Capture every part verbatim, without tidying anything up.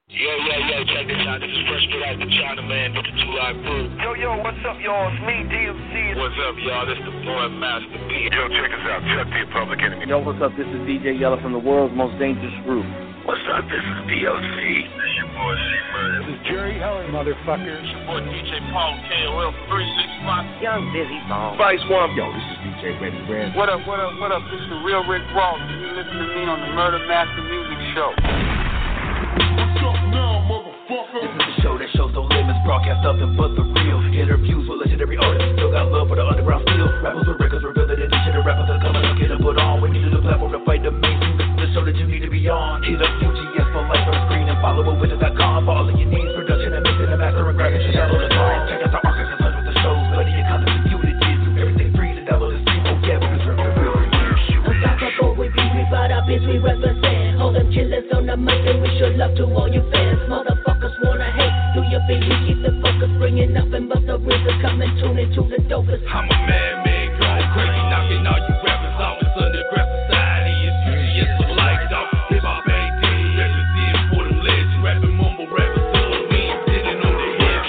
Yo, yo, yo, check this out. This is Fresh Put Out the China Man with the two Live Crew. Yo, yo, what's up, y'all? It's me, D M C. What's up, y'all? This the boy Master P. Yo, check us out. Chuck the Public Enemy. Yo, what's up? This is D J Yella from the world's most dangerous group. What's up? This is D L C. This your boy C-Murder. This is Jerry Heller, motherfucker. It's your boy D J Paul K O L three six five. Young Busy Bone. Vice One. Yo, this is D J Ready Red. What up, what up, what up? This is the real Rick Ross. You listen to me on the Murder Master Music Show. What's up now, motherfucker? This is the show that shows no limits, broadcast nothing but the real. Interviews with legendary artists, still got love for the underground steel. Rappers with records reveal that this shit, the rappers are coming up, get them put on. We needed a platform to fight the mainstream. This is the show that you need to be on. Hit up U G S for life on the screen and follow it with it dot com for all of your needs. Production and mixing and mastering, graphics, and download the song. Check out the archives and touch with the shows, buddy, your content is unity. Everything free to download and stream. Oh yeah, we deserve the real. Unstoppable, we be, we brought our biz, we represent. Hold them killers on the mic and we show love to all your fans. Motherfuckers wanna hate, do your thing, we keep the focus. Bringing nothing but the rhythm, come and tune into the dopest. I'm a man-made going crazy, knocking all you rappers off. It's underground society, it's U G S for life, dog. Hip-hop ain't dead, represent for them legends. Rapping mumble rappers, so we ain't sitting on the head.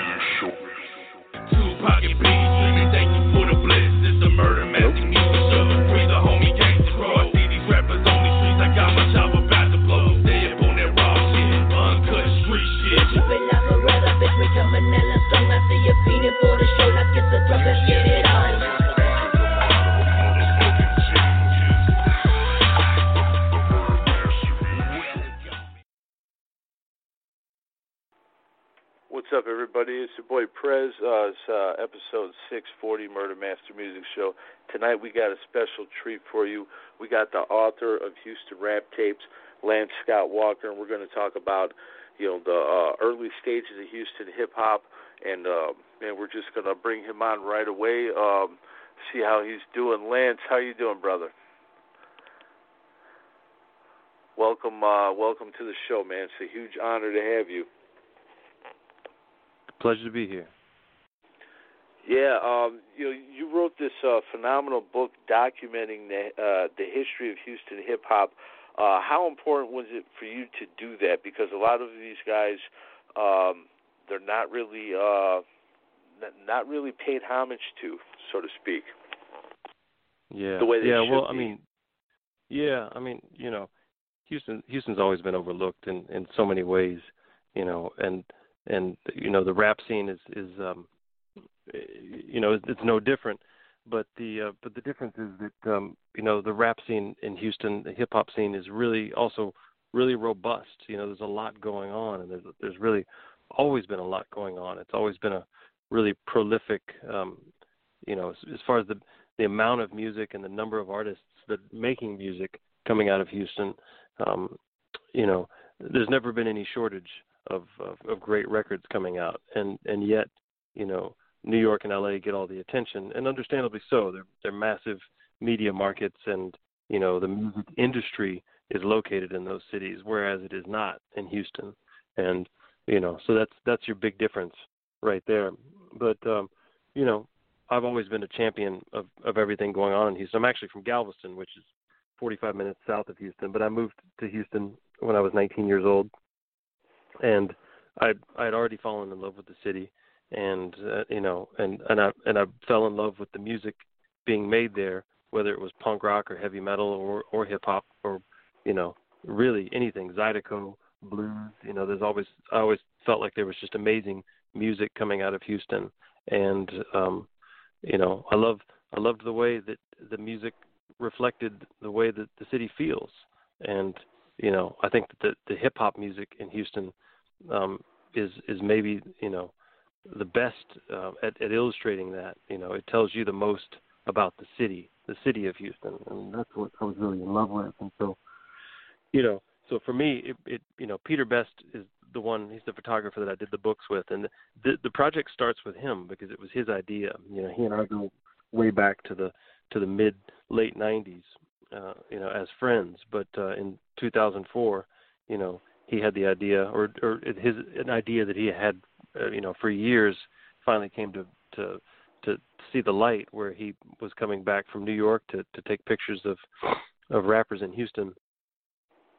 Two pocket beats, dreaming, thank you for the blessings. It's the Murder Master Music Show. Free the homie gangsta bro. I see these rappers on these streets, I got my chop about to blow. Stay up on that raw shit, uncut street shit. Keep it like forever, bitch, we coming hella strong. I see you feeding for the show, like it's a drug, let's get it on. What's up, everybody? It's your boy Prez. Uh, it's uh, episode six forty, Murder Master Music Show. Tonight we got a special treat for you. We got the author of Houston Rap Tapes, Lance Scott Walker, and we're going to talk about, you know, the uh, early stages of Houston hip hop, and uh, man, we're just going to bring him on right away. Um, see how he's doing. Lance, how you doing, brother? Welcome, uh, welcome to the show, man. It's a huge honor to have you. Pleasure to be here. Yeah, um, you know, you wrote this uh, phenomenal book documenting the uh, the history of Houston hip hop. Uh, how important was it for you to do that? Because a lot of these guys, um, they're not really uh, not really paid homage to, so to speak. Yeah, the way they yeah. should Well, be. I mean, yeah, I mean, you know, Houston Houston's always been overlooked in, in so many ways, you know, and. And you know the rap scene is is um, you know it's, it's no different, but the uh, but the difference is that um, you know the rap scene in Houston, the hip hop scene is really also really robust. You know there's a lot going on, and there's there's really always been a lot going on. It's always been a really prolific, um, you know, as, as far as the the amount of music and the number of artists that making music coming out of Houston. Um, you know, there's never been any shortage Of, of, of great records coming out, and, and yet, you know, New York and L A get all the attention, and understandably so. They're they're massive media markets, and you know the music industry is located in those cities, whereas it is not in Houston, and you know, so that's that's your big difference right there. But um, you know, I've always been a champion of, of everything going on in Houston. I'm actually from Galveston, which is forty-five minutes south of Houston, but I moved to Houston when I was nineteen years old. And I I had already fallen in love with the city, and uh, you know, and and I and I fell in love with the music being made there, whether it was punk rock or heavy metal or or hip hop or you know really anything, Zydeco, blues. You know, there's always I always felt like there was just amazing music coming out of Houston, and um, you know, I love I loved the way that the music reflected the way that the city feels, and you know, I think that the, the hip hop music in Houston um, is is maybe you know the best uh, at, at illustrating that. You know, it tells you the most about the city, the city of Houston, and that's what I was really in love with. And so, you know, so for me, it, it you know, Peter Best is the one. He's the photographer that I did the books with, and the the project starts with him because it was his idea. You know, he and I go way back to the to the mid late nineties. Uh, you know, as friends, but uh, in two thousand four, you know, he had the idea, or, or his an idea that he had, uh, you know, for years, finally came to, to to see the light, where he was coming back from New York to, to take pictures of of rappers in Houston,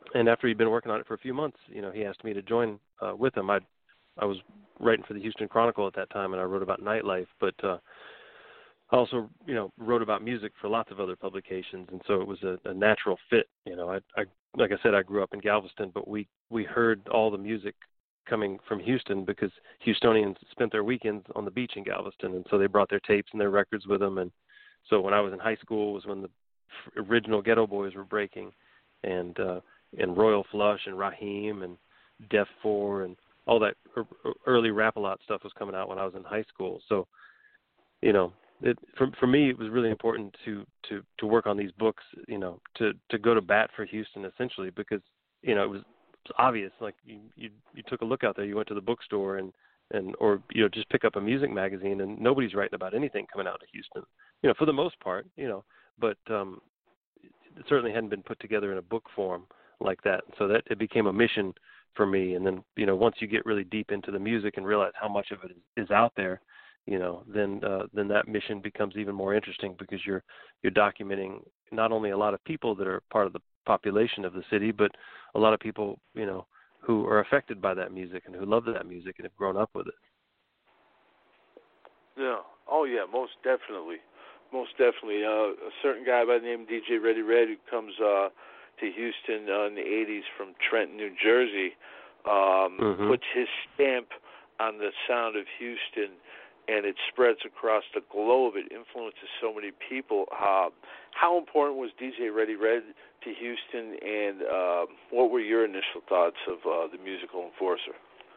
and after he'd been working on it for a few months, you know, he asked me to join uh, with him. I I was writing for the Houston Chronicle at that time, and I wrote about nightlife, but uh, I also, you know, wrote about music for lots of other publications, and so it was a, a natural fit. You know, I, I, like I said, I grew up in Galveston, but we, we heard all the music coming from Houston because Houstonians spent their weekends on the beach in Galveston, and so they brought their tapes and their records with them. And so when I was in high school was when the original Ghetto Boys were breaking, and uh, and Royal Flush and Raheem and Def Four and all that early Rap-A-Lot stuff was coming out when I was in high school. So, you know, it, for for me, it was really important to, to, to work on these books, you know, to, to go to bat for Houston essentially because, you know, it was, it was obvious. Like you, you you took a look out there, you went to the bookstore and, and or, you know, just pick up a music magazine and nobody's writing about anything coming out of Houston, you know, for the most part, you know, but um, it certainly hadn't been put together in a book form like that. So that it became a mission for me. And then, you know, once you get really deep into the music and realize how much of it is, is out there, you know, then uh, then that mission becomes even more interesting because you're you're documenting not only a lot of people that are part of the population of the city, but a lot of people, you know, who are affected by that music and who love that music and have grown up with it. Yeah. Oh, yeah, most definitely. Most definitely. Uh, a certain guy by the name of D J Ready Red who comes uh, to Houston uh, in the eighties from Trenton, New Jersey, um, mm-hmm. puts his stamp on the sound of Houston, and it spreads across the globe. It influences so many people. Uh, how important was D J Ready Red to Houston, and uh, what were your initial thoughts of uh, the musical enforcer?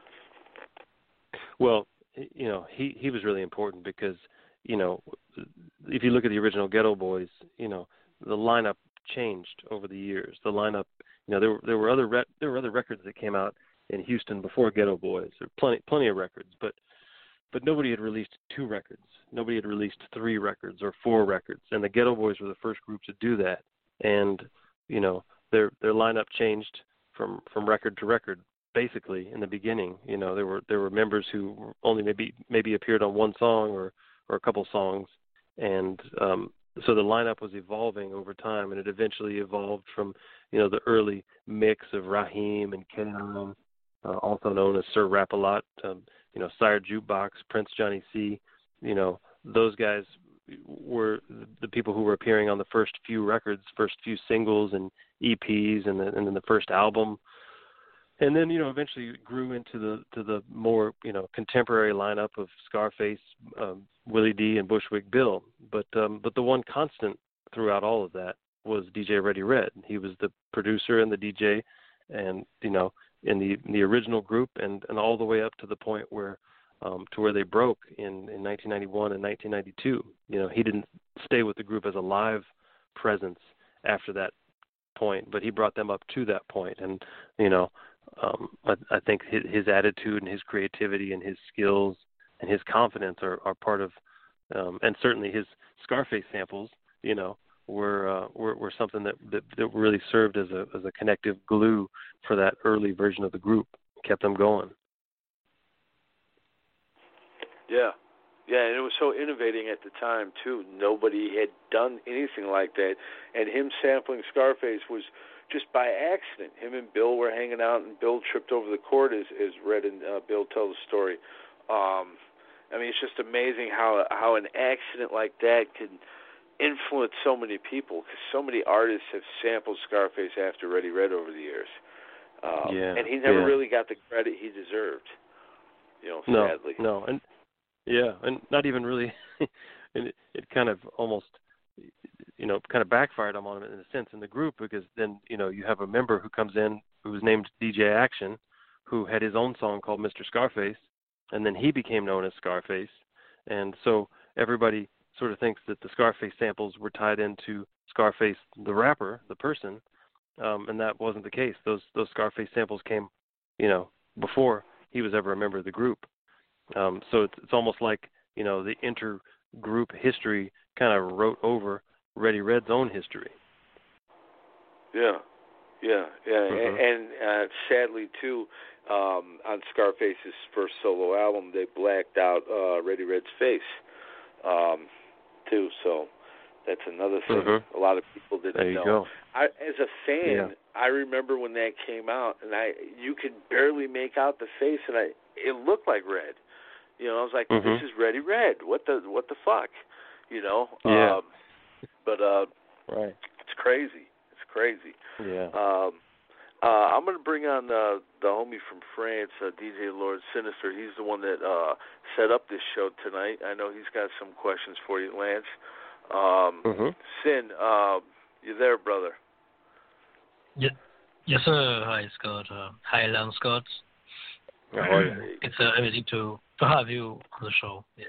Well, you know, he, he was really important because, you know, if you look at the original Ghetto Boys, you know, the lineup changed over the years. The lineup, you know, there were there were other re- there were other records that came out in Houston before Ghetto Boys. There were plenty plenty of records, but but nobody had released two records. Nobody had released three records or four records, and the Ghetto Boys were the first group to do that. And you know, their their lineup changed from, from record to record. Basically, in the beginning, you know, there were there were members who only maybe maybe appeared on one song or, or a couple songs, and um, so the lineup was evolving over time, and it eventually evolved from, you know, the early mix of Raheem and Kenan, uh, also known as Sir Rap-A-Lot, um, you know, Sire Jukebox, Prince Johnny C. You know, those guys were the people who were appearing on the first few records, first few singles and E Ps, and, the, and then the first album. And then, you know, eventually it grew into the to the more, you know, contemporary lineup of Scarface, um, Willie D, and Bushwick Bill. But um, but the one constant throughout all of that was D J Ready Red. He was the producer and the D J, and you know, in the in the original group, and, and all the way up to the point where um, to where they broke in, in nineteen ninety-one and nineteen ninety-two. You know, he didn't stay with the group as a live presence after that point, but he brought them up to that point, and you know. Um, I, I think his, his attitude and his creativity and his skills and his confidence are, are part of, um, and certainly his Scarface samples, you know, were uh, were, were something that, that that really served as a as a connective glue for that early version of the group, kept them going. Yeah, yeah, and it was so innovating at the time too. Nobody had done anything like that, and him sampling Scarface was just by accident. Him and Bill were hanging out, and Bill tripped over the cord, as, as Red and uh, Bill tell the story. Um, I mean, it's just amazing how how an accident like that can influence so many people, because so many artists have sampled Scarface after Ready Red over the years. Um, yeah, and he never yeah. really got the credit he deserved, you know, no, sadly. No, and yeah, and not even really, and it, it kind of almost, you know, kind of backfired on him in a sense in the group, because then, you know, you have a member who comes in who was named D J Action, who had his own song called Mister Scarface, and then he became known as Scarface. And so everybody sort of thinks that the Scarface samples were tied into Scarface, the rapper, the person, um, and that wasn't the case. Those those Scarface samples came, you know, before he was ever a member of the group. Um, so it's, it's almost like, you know, the intergroup history kind of wrote over Ready Red's own history. Yeah, yeah, yeah, mm-hmm. and, and uh, sadly too, um, on Scarface's first solo album, they blacked out uh, Ready Red's face, um, too. So that's another thing mm-hmm. a lot of people didn't there you know. Go. I, as a fan, I remember when that came out, and I you could barely make out the face, and I it looked like Red. You know, I was like, mm-hmm. this is Reddy Red. What the what the fuck? You know. Yeah. Um, but uh, right. It's crazy. It's crazy. Yeah. Um, uh, I'm going to bring on uh, the homie from France, uh, D J Lord Sinister. He's the one that uh, set up this show tonight. I know he's got some questions for you, Lance. Um, mm-hmm. Sin, uh, you there, brother? Yeah. Yes, sir. Hi, Scott. Uh, hi, Lance Scott. How are you? It's uh, amazing to, to have you on the show. Yes.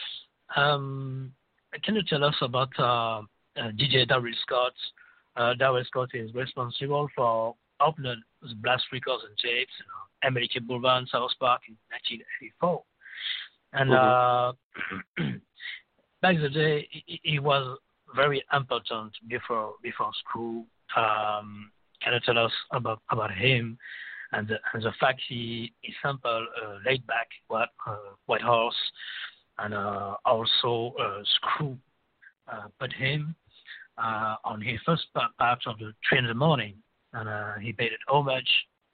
Um, can you tell us about uh, uh, D J Darryl Scott? Uh, Darryl Scott is responsible for opening the Blast Records and tapes, you know, American Boulevard, South Park in nineteen eighty-four. And mm-hmm. uh, back in the day, he, he was very important before before school. Um, can you tell us about, about him and the, and the fact he, he sampled uh, Laid Back, White, uh, White Horse, and uh, also uh, Screw uh, put him uh, on his first part of the Train in the Morning, and uh, he paid it homage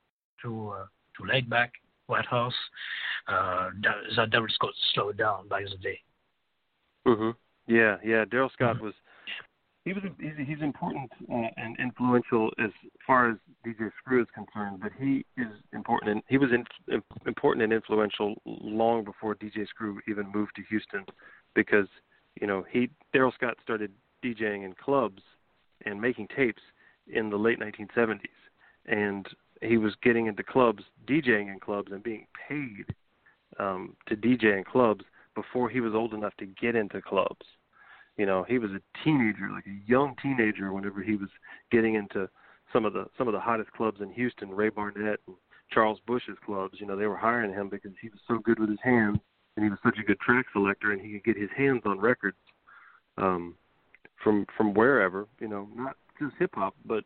to uh, to Laid Back, White Horse. Uh, that Darryl Scott slowed down by the day. Mhm. Yeah, yeah. Darryl Scott mm-hmm. was he was he's, he's important uh, and influential as far as D J Screw is concerned, but he is important and he was in, important and influential long before D J Screw even moved to Houston, because you know he Darryl Scott started DJing in clubs and making tapes in the late nineteen seventies, and he was getting into clubs, DJing in clubs, and being paid um, to D J in clubs before he was old enough to get into clubs. You know, he was a teenager, like a young teenager, whenever he was getting into some of the some of the hottest clubs in Houston, Ray Barnett and Charles Bush's clubs. You know, they were hiring him because he was so good with his hands, and he was such a good track selector, and he could get his hands on records um, from from wherever. You know, not just hip hop, but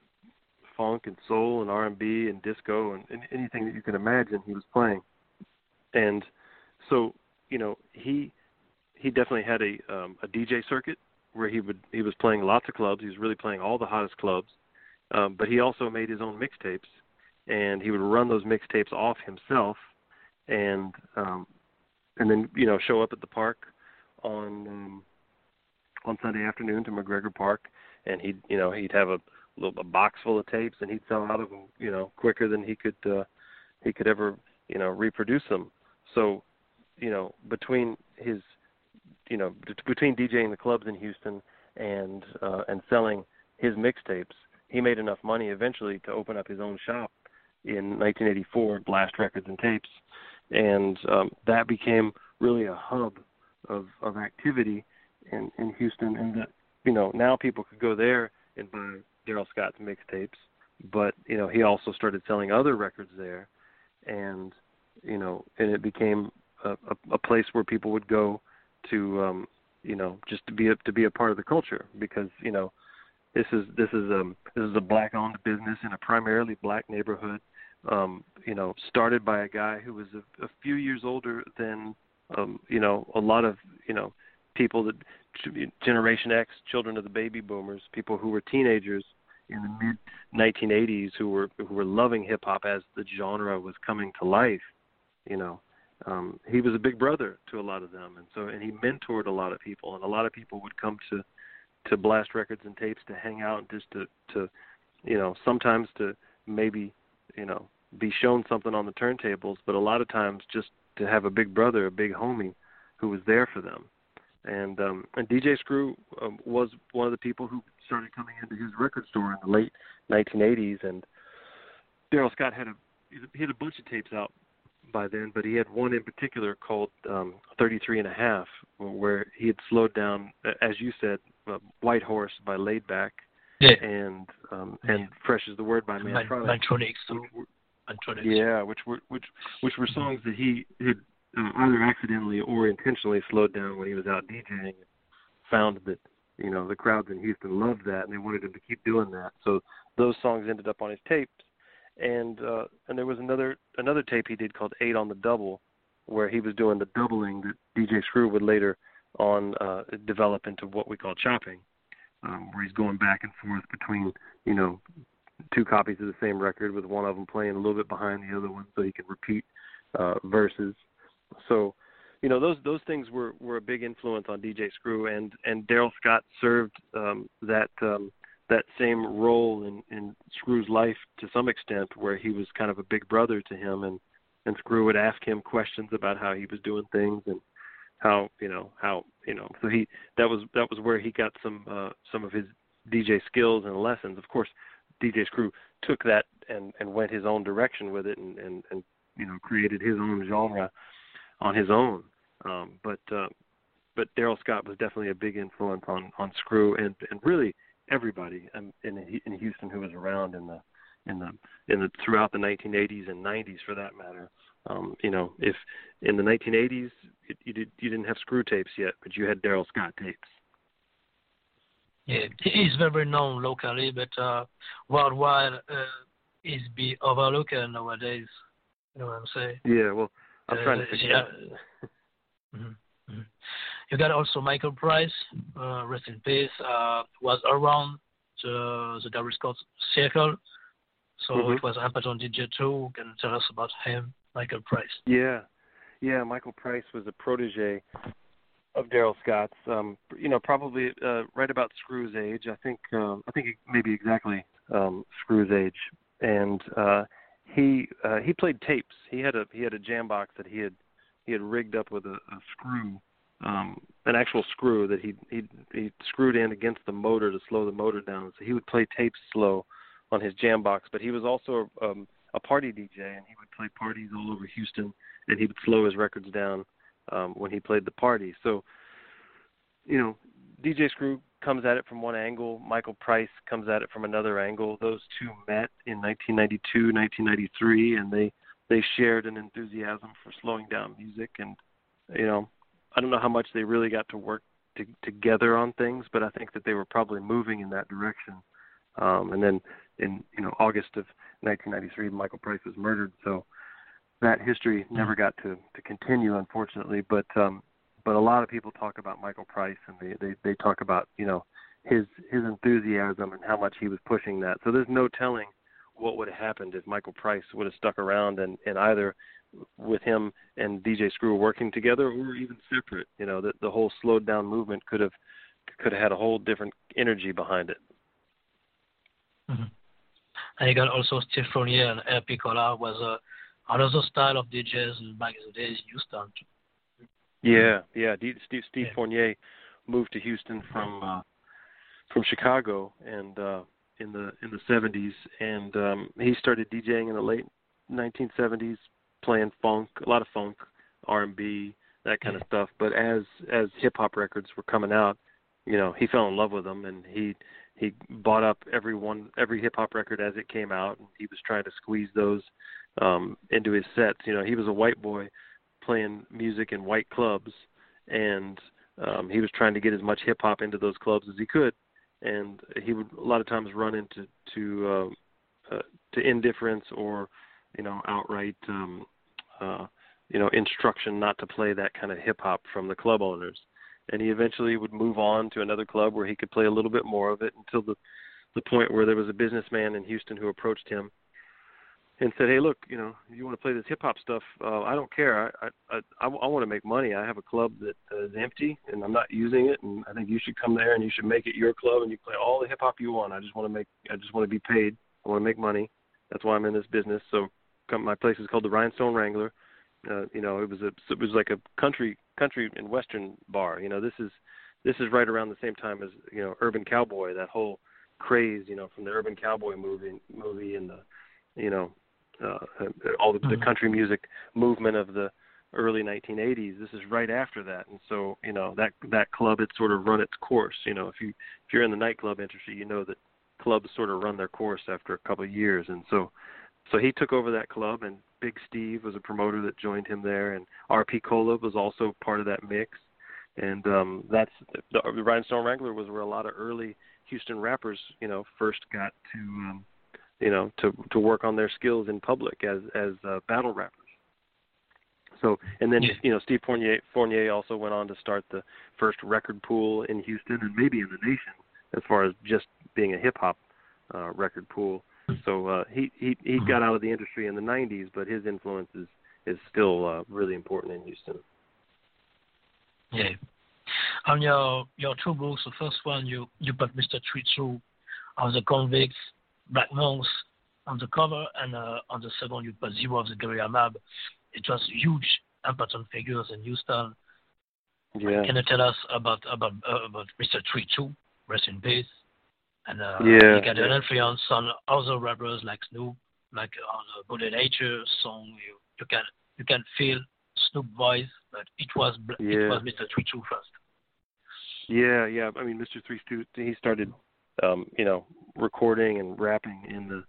funk and soul and R and B and disco and, and anything that you can imagine he was playing. And so, you know, he he definitely had a um, a D J circuit where he would he was playing lots of clubs. He was really playing all the hottest clubs. Um, but he also made his own mixtapes, and he would run those mixtapes off himself, and um, and then you know show up at the park on um, on Sunday afternoon to McGregor Park, and he'd you know he'd have a little a box full of tapes, and he'd sell out of them you know quicker than he could uh, he could ever you know reproduce them. So you know between his you know between DJing the clubs in Houston and uh, and selling his mixtapes, he made enough money eventually to open up his own shop in nineteen eighty-four, Blast Records and Tapes, and um, that became really a hub of, of activity in, in Houston. And that, you know, now people could go there and buy Darryl Scott's mixtapes, but you know, he also started selling other records there, and you know, and it became a, a, a place where people would go to, um, you know, just to be a, to be a part of the culture, because you know. This is this is um this is a black-owned business in a primarily black neighborhood. Um, you know, started by a guy who was a, a few years older than um, you know a lot of you know people that Generation X, children of the baby boomers, people who were teenagers in the mid nineteen eighties who were who were loving hip hop as the genre was coming to life. You know, um, he was a big brother to a lot of them, and so and he mentored a lot of people, and a lot of people would come to. to Blast Records and Tapes to hang out and just to, to, you know, sometimes to maybe, you know, be shown something on the turntables, but a lot of times just to have a big brother, a big homie who was there for them. And um, and D J Screw um, was one of the people who started coming into his record store in the late nineteen eighties, and Darryl Scott had a he had a bunch of tapes out by then, but he had one in particular called um, thirty-three and a half, where he had slowed down, as you said, uh, White Horse by Laid Back, yeah. and um, and Fresh is the Word by Mantronix. Mantronix. Yeah, which were which which were songs that he had uh, either accidentally or intentionally slowed down when he was out DJing. Found that you know the crowds in Houston loved that, and they wanted him to keep doing that. So those songs ended up on his tapes. And uh, and there was another another tape he did called Eight on the Double, where he was doing the doubling that D J Screw would later on uh, develop into what we call chopping, um, where he's going back and forth between you know two copies of the same record with one of them playing a little bit behind the other one so he could repeat uh, verses. So, you know, those those things were, were a big influence on D J Screw, and, and Darrell Scott served um, that um, that same role in, in Screw's life to some extent, where he was kind of a big brother to him, and, and Screw would ask him questions about how he was doing things and how, you know, how, you know, so he, that was, that was where he got some, uh, some of his D J skills and lessons. Of course, D J Screw took that and, and went his own direction with it and, and, and, you know, created his own genre on his own. Um, but, uh, but Darrell Scott was definitely a big influence on, on Screw and, and really everybody in, in, in Houston who was around in the, in the, in the, throughout the nineteen eighties and nineties for that matter. Um, you know, if in the nineteen eighties, it, you, did, you didn't have Screw tapes yet, but you had Darrell Scott tapes. Yeah, he's very known locally, but uh, worldwide, uh, he's be overlooked nowadays. You know what I'm saying? Yeah, well, I'm uh, trying to fix yeah. that. Mm-hmm. Mm-hmm. You got also Michael Price, uh, rest in peace, uh, was around the, the Darrell Scott circle, so mm-hmm. it was an important D J too. Can you tell us about him, Michael Price? Yeah, yeah, Michael Price was a protege of Darrell Scott's. Um, you know, probably uh, right about Screw's age. I think uh, I think maybe exactly um, Screw's age, and uh, he uh, he played tapes. He had a he had a jam box that he had he had rigged up with a, a screw. Um, an actual screw that he he he screwed in against the motor to slow the motor down. So he would play tapes slow on his jam box. But he was also um, a party D J, and he would play parties all over Houston, and he would slow his records down um, when he played the party. So, you know, D J Screw comes at it from one angle. Michael Price comes at it from another angle. Those two met in nineteen ninety-two, nineteen ninety-three, and they they shared an enthusiasm for slowing down music. And, you know, I don't know how much they really got to work to, together on things, but I think that they were probably moving in that direction. Um, and then in you know August of nineteen ninety-three, Michael Price was murdered, so that history never got to, to continue, unfortunately. But um, but a lot of people talk about Michael Price, and they, they, they talk about you know his his enthusiasm and how much he was pushing that. So there's no telling what would have happened if Michael Price would have stuck around and, and either with him and D J Screw working together or even separate. You know, the, the whole slowed down movement could have could have had a whole different energy behind it. Mm-hmm. And you got also Steve Fournier and Air Piccola was uh, another style of D Js back in the days in Houston. Yeah, yeah. D- Steve Steve yeah. Fournier moved to Houston from uh, from Chicago and uh, in the in the seventies, and um, he started DJing in the late nineteen seventies, playing funk, a lot of funk, R and B, that kind yeah. of stuff. But as as hip hop records were coming out, you know, he fell in love with them, and he he bought up every one every hip hop record as it came out, and he was trying to squeeze those um, into his sets. You know, he was a white boy playing music in white clubs, and um, he was trying to get as much hip hop into those clubs as he could. And he would a lot of times run into to uh, uh, to indifference or you know outright um, uh, you know instruction not to play that kind of hip hop from the club owners. And he eventually would move on to another club where he could play a little bit more of it until the the point where there was a businessman in Houston who approached him and said, "Hey, look, you know, you want to play this hip hop stuff? Uh, I don't care. I I, I I want to make money. I have a club that uh, is empty, and I'm not using it. And I think you should come there, and you should make it your club, and you play all the hip hop you want. I just want to make. I just want to be paid. I want to make money. That's why I'm in this business. So, come, my place is called the Rhinestone Wrangler. Uh, you know, it was a it was like a country country and western bar. You know, this is this is right around the same time as you know Urban Cowboy. That whole craze, you know, from the Urban Cowboy movie movie and the you know." Uh, all the, the country music movement of the early nineteen eighties. This is right after that, and so you know that that club had sort of run its course. You know, if you if you're in the nightclub industry, you know that clubs sort of run their course after a couple of years, and so so he took over that club, and Big Steve was a promoter that joined him there, and R P Cola was also part of that mix, and um, that's the, the Rhinestone Wrangler was where a lot of early Houston rappers, you know, first got to. Um, you know, to to work on their skills in public as as uh, battle rappers. So, and then, you know, Steve Fournier, Fournier also went on to start the first record pool in Houston and maybe in the nation as far as just being a hip-hop uh, record pool. So uh, he he he Mm-hmm. got out of the industry in the nineties, but his influence is is still uh, really important in Houston. Yeah. On your your two books, the first one you you put Mister Three Two on the Convicts, Black Monks on the cover, and uh, on the second you put Zero of the Guerrilla Mob. It was huge, important figures in Houston. Yeah. Can you tell us about about uh, about Mister Three Two? Rest in peace. And uh, Yeah, you got yeah. an influence on other rappers like Snoop, like on the Bullet Nature song. You you can you can feel Snoop voice, but it was Yeah. it was Mister Three Two first. Yeah, yeah. I mean, Mister Three Two, he started, um, you know, recording and rapping in the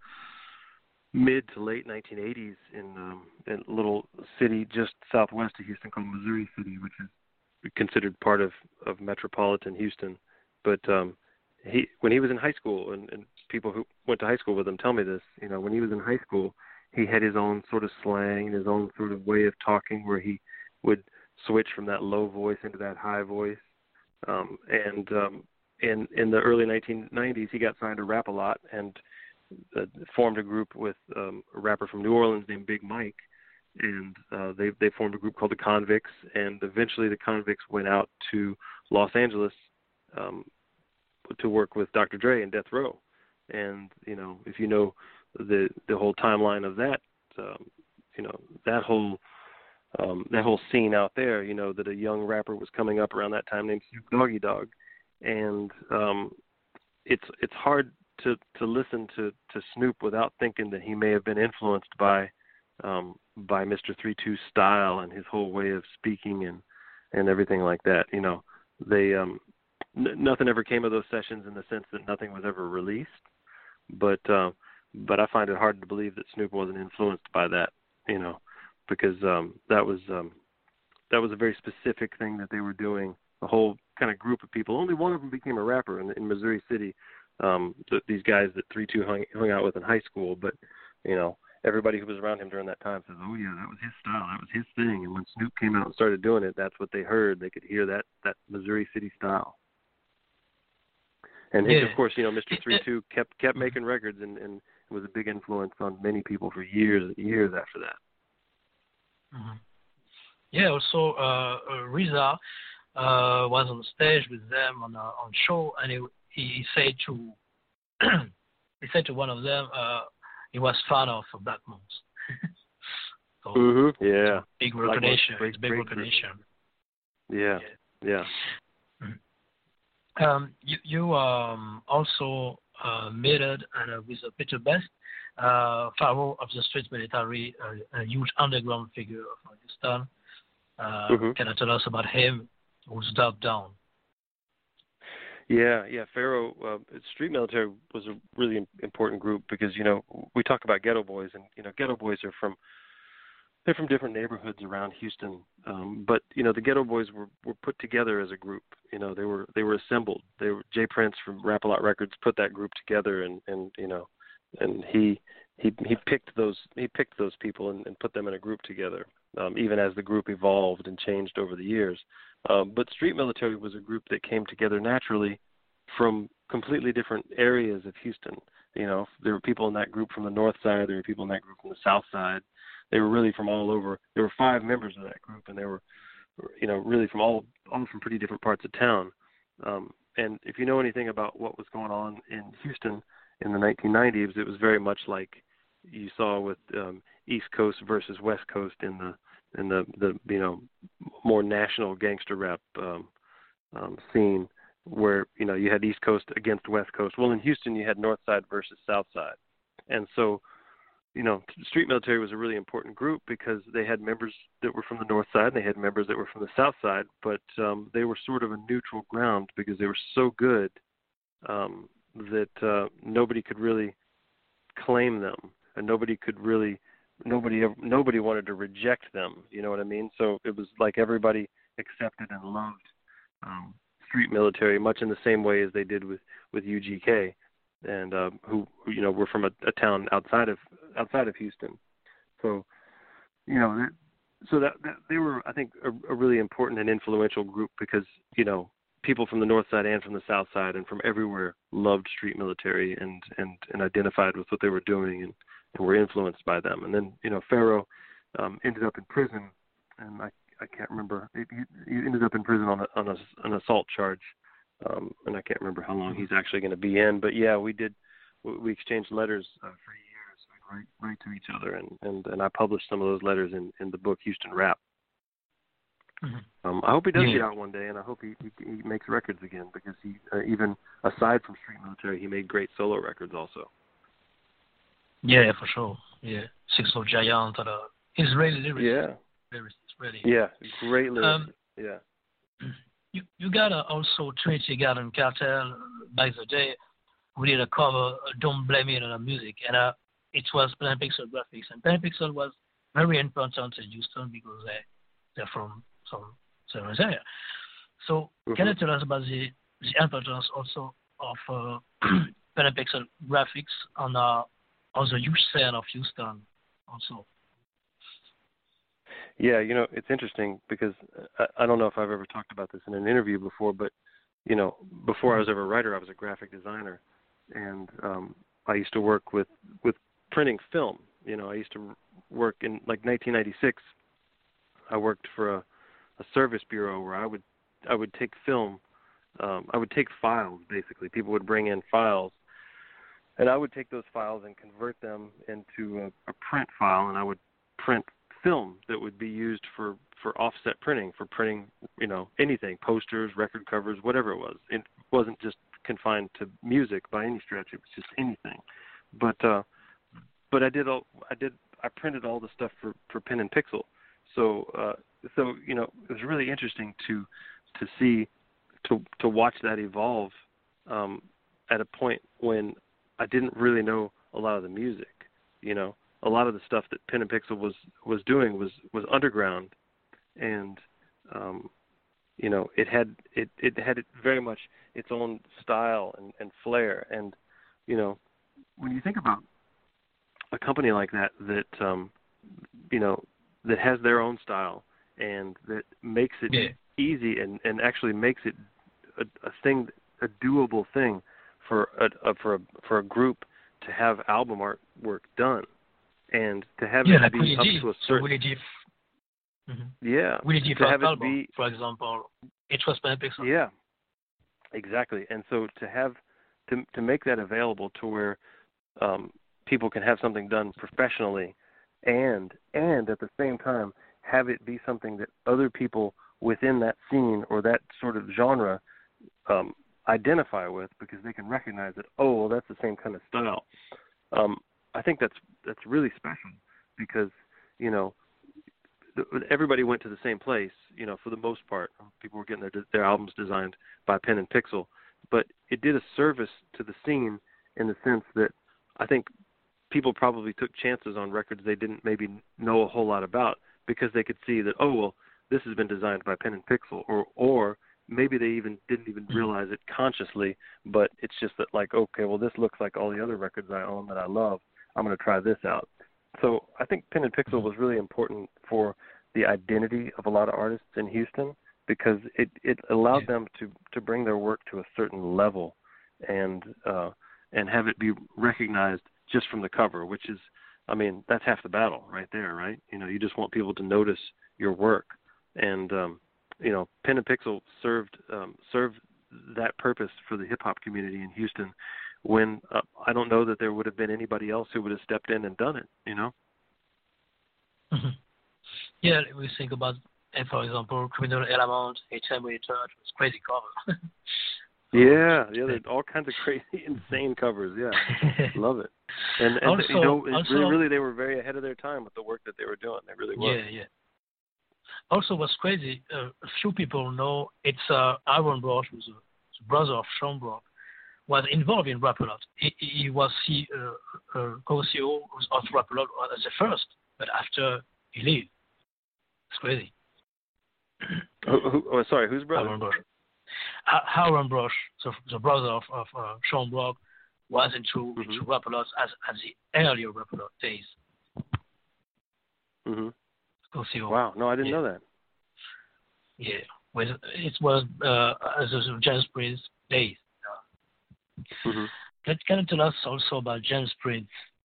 mid to late nineteen eighties in, um, in a little city just southwest of Houston called Missouri City, which is considered part of, of metropolitan Houston. But um, he, when he was in high school, and, and people who went to high school with him tell me this, you know, when he was in high school, he had his own sort of slang, his own sort of way of talking, where he would switch from that low voice into that high voice. Um, and um, in in the early nineteen nineties, he got signed to Rap-A-Lot and uh, formed a group with um, a rapper from New Orleans named Big Mike, and uh, they they formed a group called the Convicts. And eventually, the Convicts went out to Los Angeles um, to work with Doctor Dre and Death Row. And you know, if you know the the whole timeline of that, um, you know that whole Um, that whole scene out there, you know, that a young rapper was coming up around that time named Snoop Doggy Dogg, and um, it's it's hard to, to listen to, to Snoop without thinking that he may have been influenced by um, by Mister Three Two's style and his whole way of speaking and, and everything like that. You know, they um, n- nothing ever came of those sessions in the sense that nothing was ever released, but uh, but I find it hard to believe that Snoop wasn't influenced by that. You know. Because um, that was um, that was a very specific thing that they were doing. A whole kind of group of people. Only one of them became a rapper in, in Missouri City. Um, th- these guys that Three Two hung, hung out with in high school. But you know, everybody who was around him during that time says, "Oh yeah, that was his style. That was his thing." And when Snoop came out and started doing it, that's what they heard. They could hear that that Missouri City style. And Yeah. of course, you know, Mister Three Two kept kept making records and, and was a big influence on many people for years and years after that. Mm-hmm. Yeah, also uh, uh, Reza uh, was on stage with them on a on show, and he he said to he said to one of them uh, he was fan of Black Monks. So mm-hmm. Yeah, big recognition. Like it's big great recognition. Yeah, yeah. Mm-hmm. Um, you you um also uh, made it and uh, with uh, Peter Best. Uh, Pharaoh of the Street Military, uh, a huge underground figure of Houston. Uh, mm-hmm. Can you tell us about him? Who's dubbed down? Yeah, yeah. Pharaoh, uh, Street Military was a really important group because you know we talk about Ghetto Boys, and you know Ghetto Boys are from they're from different neighborhoods around Houston, um, but you know the Ghetto Boys were, were put together as a group. You know they were they were assembled. They were Jay Prince from Rap-A-Lot Records put that group together, and, and you know. And he he he picked those he picked those people and, and put them in a group together. Um, even as the group evolved and changed over the years, um, but Street Military was a group that came together naturally from completely different areas of Houston. You know, there were people in that group from the north side. There were people in that group from the south side. They were really from all over. There were five members of that group, and they were, you know, really from all all from pretty different parts of town. Um, and if you know anything about what was going on in Houston in the nineteen nineties, it was very much like you saw with um, East Coast versus West Coast in the in the, the you know more national gangster rap um, um, scene, where you know you had East Coast against West Coast. Well, in Houston, you had North Side versus South Side, and so you know Street Military was a really important group because they had members that were from the North Side, and they had members that were from the South Side, but um, they were sort of a neutral ground because they were so good. Um, that uh, nobody could really claim them, and nobody could really, nobody nobody wanted to reject them. You know what I mean? So it was like everybody accepted and loved um, Street Military, much in the same way as they did with, with U G K, and uh, who, who you know were from a, a town outside of outside of Houston. So you know, so that, that they were, I think, a, a really important and influential group because you know people from the north side and from the south side and from everywhere loved Street Military and, and, and identified with what they were doing and, and were influenced by them. And then, you know, Pharoah um, ended up in prison, and I, I can't remember. He, he ended up in prison on, a, on a, an assault charge, um, and I can't remember how long he's actually going to be in. But, yeah, we did we exchanged letters uh, for years. We'd write, write to each other, and, and, and I published some of those letters in, in the book Houston Rap. Mm-hmm. Um, I hope he does yeah. get out one day, and I hope he, he, he makes records again, because he uh, even aside from Street Military, he made great solo records also. Yeah, for sure. Yeah, Six of Giant. Uh, he's really lyrics. Yeah, lyrics, really. Yeah, great lyrics. Um, yeah. You you got uh, also Trinity Garden Cartel back the day. We did a cover, uh, Don't Blame It on the Music, and uh, it was Pen and Pixel graphics, and Pen and Pixel was very important in Houston because they they're from some certain area. So mm-hmm. can you tell us about the, the importance also of uh, Pen and Pixel graphics on uh, on the youth scene of Houston also? Yeah, you know, it's interesting because I, I don't know if I've ever talked about this in an interview before, but, you know, before I was ever a writer, I was a graphic designer, and um, I used to work with, with printing film. You know, I used to work in, like, nineteen ninety-six, I worked for a, a service bureau where I would I would take film, um, I would take files, basically. People would bring in files, and I would take those files and convert them into a, a print file, and I would print film that would be used for, for offset printing, for printing, you know, anything, posters, record covers, whatever it was. It wasn't just confined to music by any stretch. It was just anything. But uh, but I did all I did I printed all the stuff for, for Pen and Pixel. So uh, so you know, it was really interesting to to see to to watch that evolve um, at a point when I didn't really know a lot of the music, you know. A lot of the stuff that Pen and Pixel was, was doing was, was underground, and um, you know, it had it, it had very much its own style and, and flair. And you know, when you think about a company like that that um, you know that has their own style and that makes it yeah. easy and, and actually makes it a, a thing, a doable thing for a, a for a for a group to have album artwork done. And to have yeah, it like be up G, to a certain... Willie G. Mm-hmm. Yeah. Willie G to have album, it be... for example, it was Pen and Pixel. Yeah, exactly. And so to have... To, to make that available to where um, people can have something done professionally and and at the same time have it be something that other people within that scene or that sort of genre um, identify with, because they can recognize that, oh, well, that's the same kind of style. Um, I think that's that's really special because, you know, everybody went to the same place, you know, for the most part. People were getting their their albums designed by Pen and Pixel, but it did a service to the scene in the sense that I think people probably took chances on records they didn't maybe know a whole lot about because they could see that, oh, well, this has been designed by Pen and Pixel, or or maybe they even didn't even realize it consciously, but it's just that, like, okay, well, this looks like all the other records I own that I love. I'm going to try this out. So I think Pen and Pixel was really important for the identity of a lot of artists in Houston because it, it allowed yeah. them to, to bring their work to a certain level and uh, and have it be recognized just from the cover, which is, I mean, that's half the battle right there, right? You know, you just want people to notice your work. And, um, you know, Pen and Pixel served um, served that purpose for the hip-hop community in Houston when uh, I don't know that there would have been anybody else who would have stepped in and done it, you know? Mm-hmm. Yeah, we think about, for example, Criminal Element, H M A Church, it's crazy cover. yeah, yeah, there's all kinds of crazy, insane covers, yeah. Love it. And, and also, you know, also, really, really, they were very ahead of their time with the work that they were doing. They really were. Yeah, yeah. Also, what's crazy, uh, a few people know it's uh, Aaron Brosh, who's a brother of Sean Brock, was involved in Rap A Lot. He, he was he, uh, uh, co-C E O of Rap A Lot as the first, but after he left. It's crazy. who, who, oh, sorry, who's brother? Aaron Brosh. Uh, Aaron Brosh, so the brother of, of uh, Sean Brock, was into, mm-hmm. into Rap A Lot as, as the earlier Rap A Lot days. Mm-hmm. Co-C E O. Wow, no, I didn't yeah. know that. Yeah, With it was uh, as a James Prince days. Mm-hmm. Can, can you tell us also about James Prince?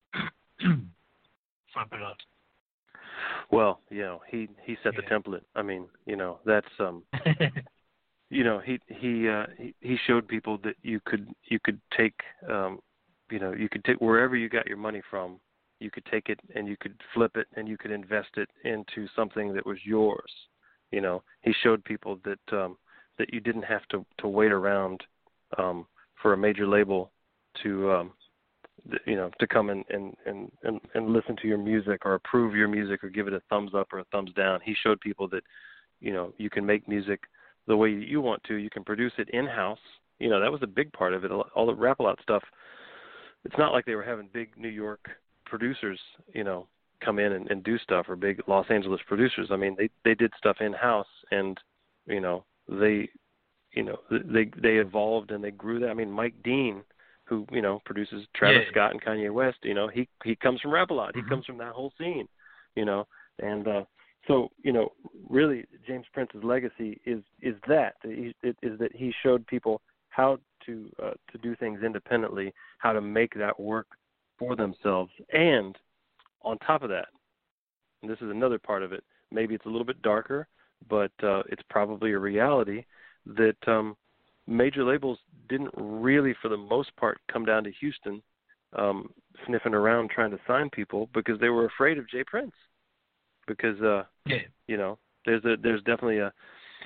Rap-a-lot. Well, you know, he he set yeah. the template. I mean, you know, that's um, you know, he he uh, he he showed people that you could you could take um, you know, you could take wherever you got your money from, you could take it and you could flip it and you could invest it into something that was yours. You know, he showed people that um, that you didn't have to, to wait around um, for a major label to um, th- you know to come and, and, and, and, and listen to your music or approve your music or give it a thumbs up or a thumbs down. He showed people that you know you can make music the way you want to. You can produce it in house. You know, that was a big part of it. All the Rap-A-Lot stuff. It's not like they were having big New York producers, you know, come in and, and do stuff, or big Los Angeles producers. I mean, they they did stuff in house, and you know, they you know they they evolved and they grew that. I mean, Mike Dean, who you know produces Travis yeah. Scott and Kanye West, you know, he he comes from Rap-A-Lot. Mm-hmm. He comes from that whole scene, you know, and uh, so you know, really, James Prince's legacy is is that he, it, is that he showed people how to uh, to do things independently, how to make that work for themselves, and on top of that, and this is another part of it, maybe it's a little bit darker, but uh, it's probably a reality that um, major labels didn't really, for the most part, come down to Houston um, sniffing around trying to sign people because they were afraid of Jay Prince. Because uh, yeah. you know, there's a there's definitely a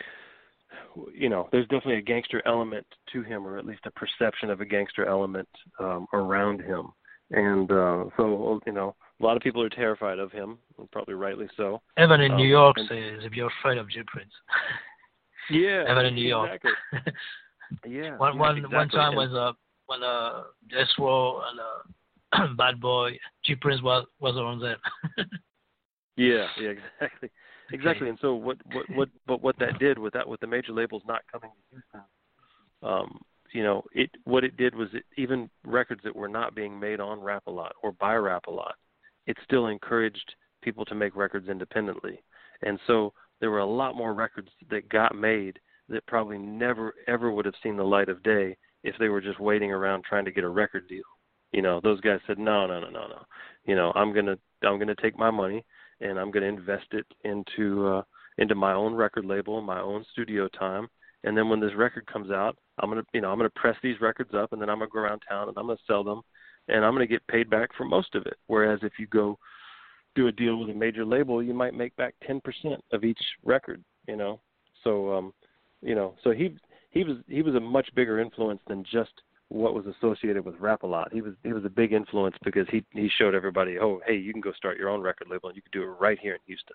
you know there's definitely a gangster element to him, or at least a perception of a gangster element um, around him. And uh, so, you know, a lot of people are terrified of him, and probably rightly so. Even in um, New York, and, says if you're afraid of Jay Prince. yeah. Even in New York. Exactly. yeah. One yeah, one exactly. one time and, was uh, when uh, Death Row and uh, Bad Boy, Jay Prince was was around there. yeah. Yeah. Exactly. Exactly. Okay. And so what what what but what that did with that with the major labels not coming to Houston, um, you know, it what it did was it, even records that were not being made on Rap-A-Lot or by Rap-A-Lot, it still encouraged people to make records independently. And so there were a lot more records that got made that probably never, ever would have seen the light of day if they were just waiting around trying to get a record deal. You know, those guys said, no, no, no, no, no. You know, I'm going to I'm gonna take my money and I'm going to invest it into uh, into my own record label, my own studio time. And then when this record comes out, I'm gonna, you know, I'm gonna press these records up, and then I'm gonna go around town and I'm gonna sell them, and I'm gonna get paid back for most of it. Whereas if you go do a deal with a major label, you might make back ten percent of each record, you know. So, um, you know, so he he was he was a much bigger influence than just what was associated with Rap-A-Lot. He was he was a big influence because he he showed everybody, oh, hey, you can go start your own record label and you can do it right here in Houston.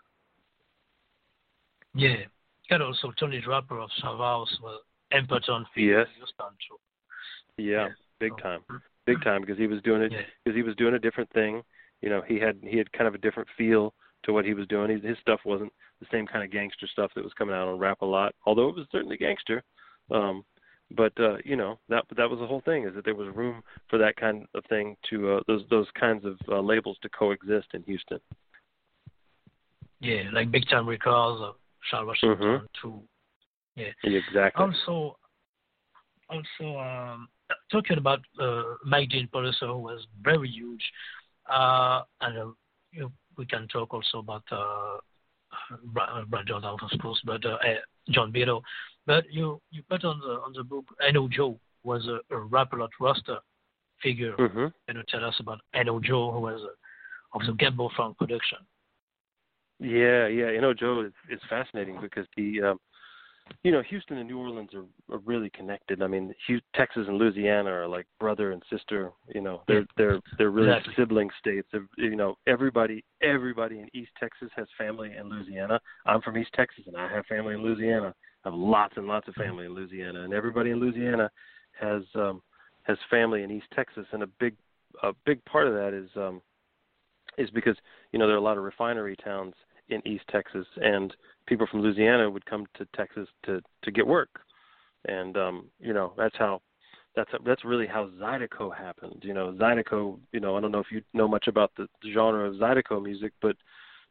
Yeah. And also Tony Draper of Savals was important for yes. Houston too. Yeah, yes. big so. time, big time because he was doing it because yeah. he was doing a different thing. You know, he had he had kind of a different feel to what he was doing. He, his stuff wasn't the same kind of gangster stuff that was coming out on Rap-A-Lot, although it was certainly gangster. Um, but uh, you know, that that was the whole thing, is that there was room for that kind of thing to uh, those those kinds of uh, labels to coexist in Houston. Yeah, like Big Time Records. Uh, Charles Washington mm-hmm. too. Yeah. yeah. Exactly. Also, also um, talking about uh, Mike Dean producer, who was very huge, uh, and uh, you know, we can talk also about uh, Brad, Brad Jordan, of course, but uh, John Beto. But you you put on the on the book, N O Joe was a, a Rap-A-Lot roster figure. Mm-hmm. Can you tell us about N O Joe, who was a, of the Gamble Funk production? Yeah, yeah. You know, Joe is, is fascinating because he, um, you know, Houston and New Orleans are, are really connected. I mean, Texas and Louisiana are like brother and sister. You know, they're they're they're really exactly. sibling states. You know, everybody everybody in East Texas has family in Louisiana. I'm from East Texas and I have family in Louisiana. I have lots and lots of family in Louisiana, and everybody in Louisiana has um, has family in East Texas. And a big a big part of that is. Um, is because, you know, there are a lot of refinery towns in East Texas, and people from Louisiana would come to Texas to, to get work. And, um, you know, that's how, that's that's really how Zydeco happened. You know, Zydeco, you know, I don't know if you know much about the genre of Zydeco music, but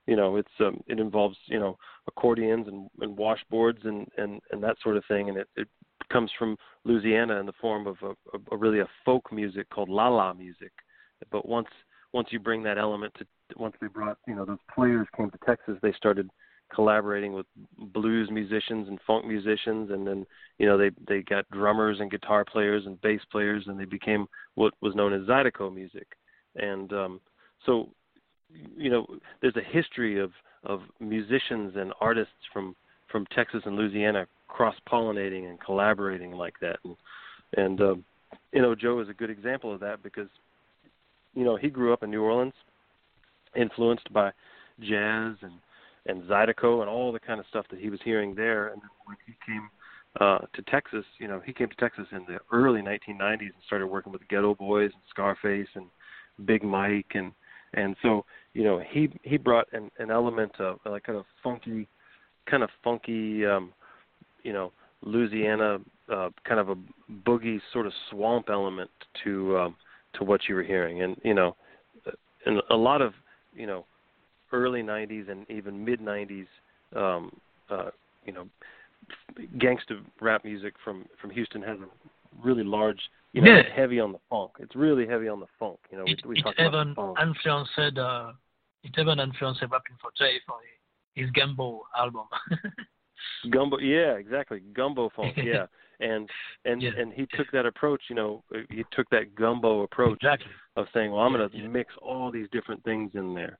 you know, it's um, it involves, you know, accordions and, and washboards and, and, and that sort of thing, and it, it comes from Louisiana in the form of a, a, a really a folk music called la la music. But once once you bring that element to once they brought, you know, those players came to Texas, they started collaborating with blues musicians and funk musicians, and then, you know, they they got drummers and guitar players and bass players, and they became what was known as Zydeco music. And um, so, you know, there's a history of, of musicians and artists from, from Texas and Louisiana cross-pollinating and collaborating like that. And, and um, you know, Joe is a good example of that because, you know, he grew up in New Orleans, influenced by jazz and, and Zydeco and all the kind of stuff that he was hearing there. And then when he came uh, to Texas, you know, he came to Texas in the early nineteen nineties and started working with the Ghetto Boys and Scarface and Big Mike, and and so, you know, he he brought an, an element of like kind of funky, kind of funky, um, you know, Louisiana uh, kind of a boogie sort of swamp element to um, to what you were hearing, and you know, and a lot of, you know, early nineties and even mid nineties, um, uh, you know, gangsta rap music from from Houston has a really large. You know, yeah. It's heavy on the funk. It's really heavy on the funk. You know, it, we, we it talk even about the funk. influenced. Uh, it even influenced Rapping for Jay for his Gumbo album. Gumbo, yeah, exactly. Gumbo funk, yeah. And and yeah. and he took that approach. You know, he took that gumbo approach exactly. of saying, well, I'm yeah, going to yeah. mix all these different things in there.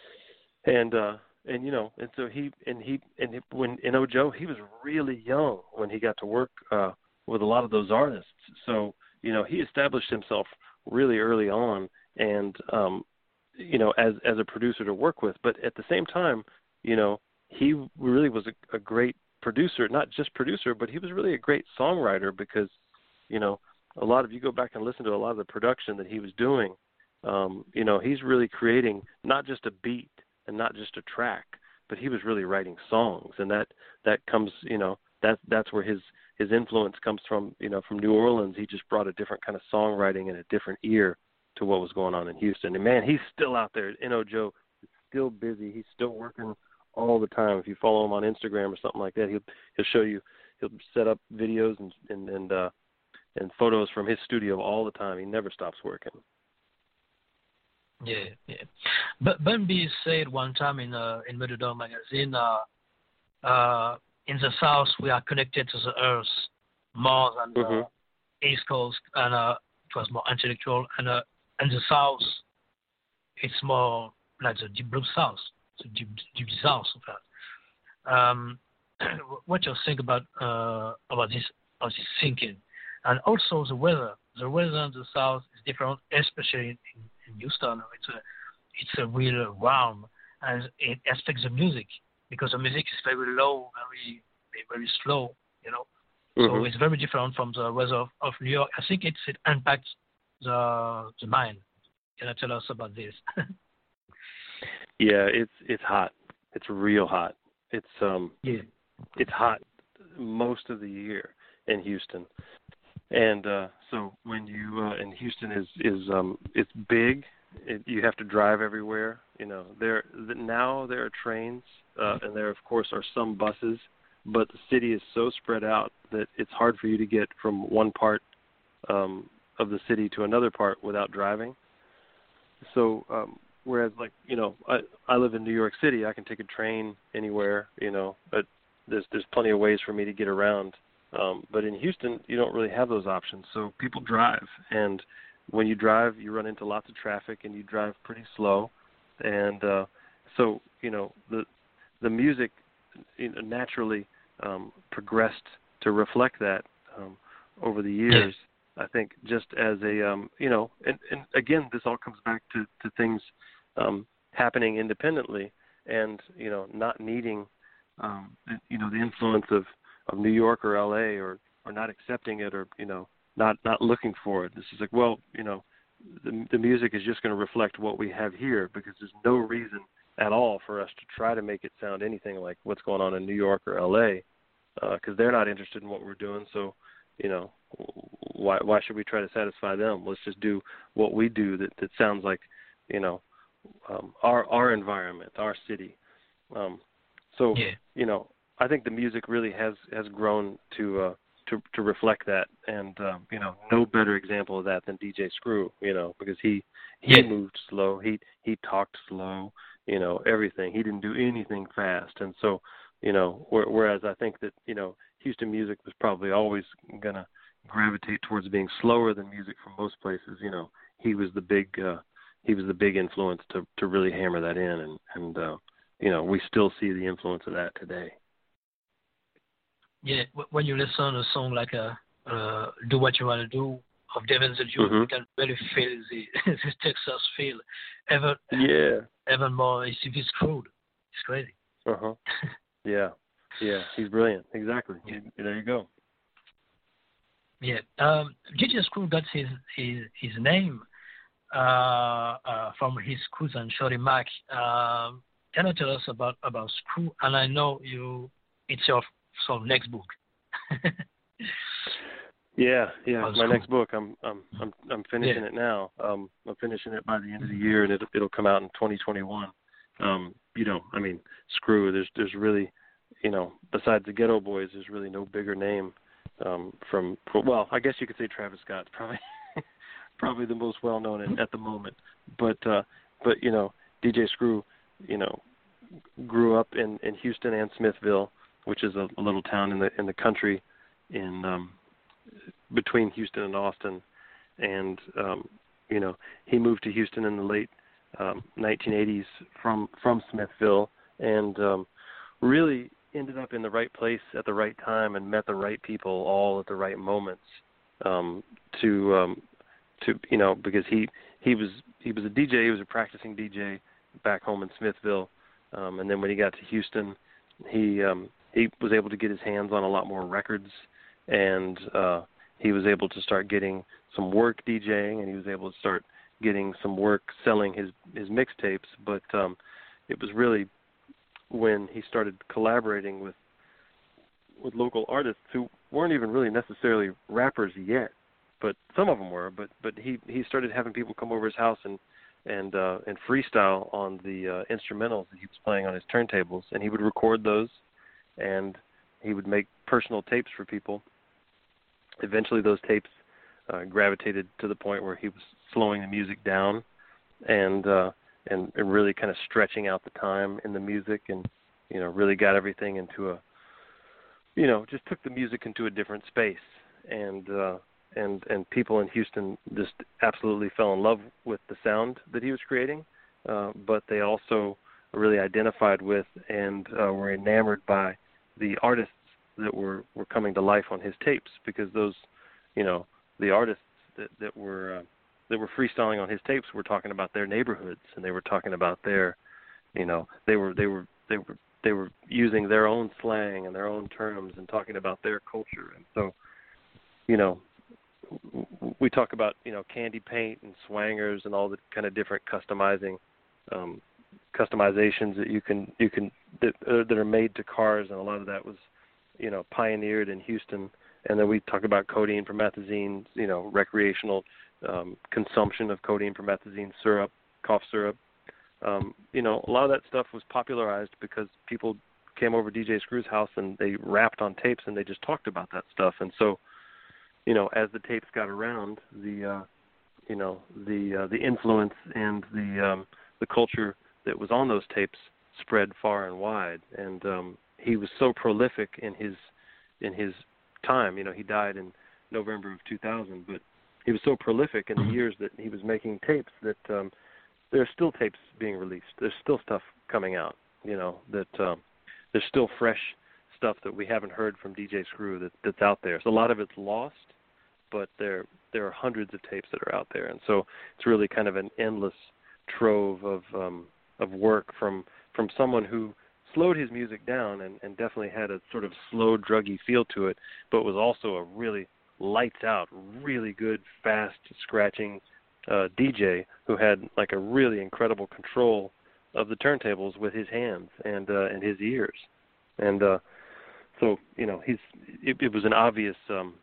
And uh, and you know, and so he and he and when you know Joe, he was really young when he got to work uh, with a lot of those artists. So, you know, he established himself really early on, and um, you know, as as a producer to work with. But at the same time, you know, he really was a, a great producer, not just producer, but he was really a great songwriter because, you know, a lot of you go back and listen to a lot of the production that he was doing. Um, you know, he's really creating not just a beat and not just a track, but he was really writing songs, and that that comes, you know, that that's where his. His influence comes from, you know, from New Orleans. He just brought a different kind of songwriting and a different ear to what was going on in Houston. And, man, he's still out there. You know, Joe is still busy. He's still working all the time. If you follow him on Instagram or something like that, he'll he'll show you, he'll set up videos and and and, uh, and photos from his studio all the time. He never stops working. Yeah, yeah. But Bun B said one time in uh, in Murder Dog magazine, uh, uh, in the South, we are connected to the earth more than mm-hmm. the East Coast, and uh, it was more intellectual. And uh, in the South, it's more like the deep blue South, the deep, deep South. In fact. Um, what you think about uh, about this, about this thinking, and also the weather. The weather in the South is different, especially in, in Houston. It's a it's a real warm, and it affects the music. Because the music is very low, very very slow, you know. Mm-hmm. So it's very different from the weather of, of New York. I think it's, it impacts the the mind. Can you tell us about this? yeah, it's it's hot. It's real hot. It's um yeah. It's hot most of the year in Houston, and uh, so when you uh, and Houston is is um it's big. It, you have to drive everywhere. You know, there now there are trains. Uh, and there, of course, are some buses, but the city is so spread out that it's hard for you to get from one part um, of the city to another part without driving. So, um, whereas, like, you know, I, I live in New York City, I can take a train anywhere, you know, but there's there's plenty of ways for me to get around. Um, but in Houston, you don't really have those options, so people drive. And when you drive, you run into lots of traffic, and you drive pretty slow. And uh, so, you know, the the music you know, naturally um, progressed to reflect that um, over the years. I think just as a, um, you know, and, and again, this all comes back to, to things um, happening independently and, you know, not needing, um, you know, the influence of, of New York or L A or, or not accepting it or, you know, not, not looking for it. This is like, well, you know, the, the music is just going to reflect what we have here because there's no reason at all for us to try to make it sound anything like what's going on in New York or L A because uh, they're not interested in what we're doing. So, you know, why why should we try to satisfy them? Let's just do what we do that, that sounds like, you know, um, our our environment, our city. Um, so yeah. you know, I think the music really has has grown to uh, to to reflect that, and um, you know, no better example of that than D J Screw. You know, because he he yeah. moved slow, he he talked slow, you know, everything. He didn't do anything fast, and so you know, whereas I think that you know, Houston music was probably always gonna gravitate towards being slower than music from most places. You know, he was the big uh, he was the big influence to to really hammer that in, and and uh, you know, we still see the influence of that today. Yeah, when you listen to a song like uh, uh, "Do What You Want to Do" of Devin the Jew, mm-hmm. you can really feel the, the Texas feel. Even yeah, even more. It's, it's crude. It's crazy. Uh huh. Yeah, yeah. He's brilliant. Exactly. Yeah. There you go. Yeah. Um, D J Screw got his his his name uh, uh, from his cousin Shorty Mac. Um, can you tell us about about Screw? And I know you. It's your so next book. yeah, yeah. Oh, my cool. next book. I'm I'm I'm I'm finishing yeah. it now. Um, I'm finishing it by the end of the year, and it, it'll come out in twenty twenty-one. Um, you know, I mean, Screw. There's there's really, you know, besides the Ghetto Boys, there's really no bigger name. Um, from well, I guess you could say Travis Scott's probably probably the most well known at, at the moment. But uh, but you know, D J Screw, you know, grew up in, in Houston and Smithville, which is a, a little town in the in the country, in um, between Houston and Austin, and um, you know, he moved to Houston in the late um, nineteen eighties from from Smithville, and um, really ended up in the right place at the right time and met the right people all at the right moments um, to um, to you know, because he he was he was a D J, he was a practicing D J back home in Smithville, um, and then when he got to Houston, he um, he was able to get his hands on a lot more records, and uh, he was able to start getting some work DJing, and he was able to start getting some work selling his his mixtapes. But um, it was really when he started collaborating with with local artists who weren't even really necessarily rappers yet, but some of them were. But but he, he started having people come over his house and and uh, and freestyle on the uh, instrumentals that he was playing on his turntables, and he would record those, and he would make personal tapes for people. Eventually, those tapes uh, gravitated to the point where he was slowing the music down, and uh, and, and really kind of stretching out the time in the music, and you know, really got everything into a, you know, just took the music into a different space, and uh, and and people in Houston just absolutely fell in love with the sound that he was creating, uh, but they also really identified with and uh, were enamored by the artists that were, were coming to life on his tapes, because those, you know, the artists that, that were uh, that were freestyling on his tapes were talking about their neighborhoods, and they were talking about their, you know, they were they were they were they were using their own slang and their own terms and talking about their culture. And so, you know, we talk about, you know, candy paint and swangers and all the kind of different customizing um, customizations that you can you can that, uh, that are made to cars, and a lot of that was, you know, pioneered in Houston. And then we talk about codeine, promethazine, you know, recreational um, consumption of codeine, promethazine syrup, cough syrup. Um, you know, a lot of that stuff was popularized because people came over to D J Screw's house and they rapped on tapes and they just talked about that stuff. And so, you know, as the tapes got around, the uh, you know the uh, the influence and the um, the culture that was on those tapes spread far and wide. And um, he was so prolific in his in his time. You know, he died in November of two thousand, but he was so prolific in the years that he was making tapes that um, there are still tapes being released. There's still stuff coming out. You know, that um, there's still fresh stuff that we haven't heard from D J Screw that, that's out there. So a lot of it's lost, but there there are hundreds of tapes that are out there, and so it's really kind of an endless trove of um, of work from from someone who slowed his music down and, and definitely had a sort of slow, druggy feel to it, but was also a really lights out, really good, fast, scratching uh, D J who had like a really incredible control of the turntables with his hands and uh, and his ears. And uh, so, you know, he's it, it was an obvious um,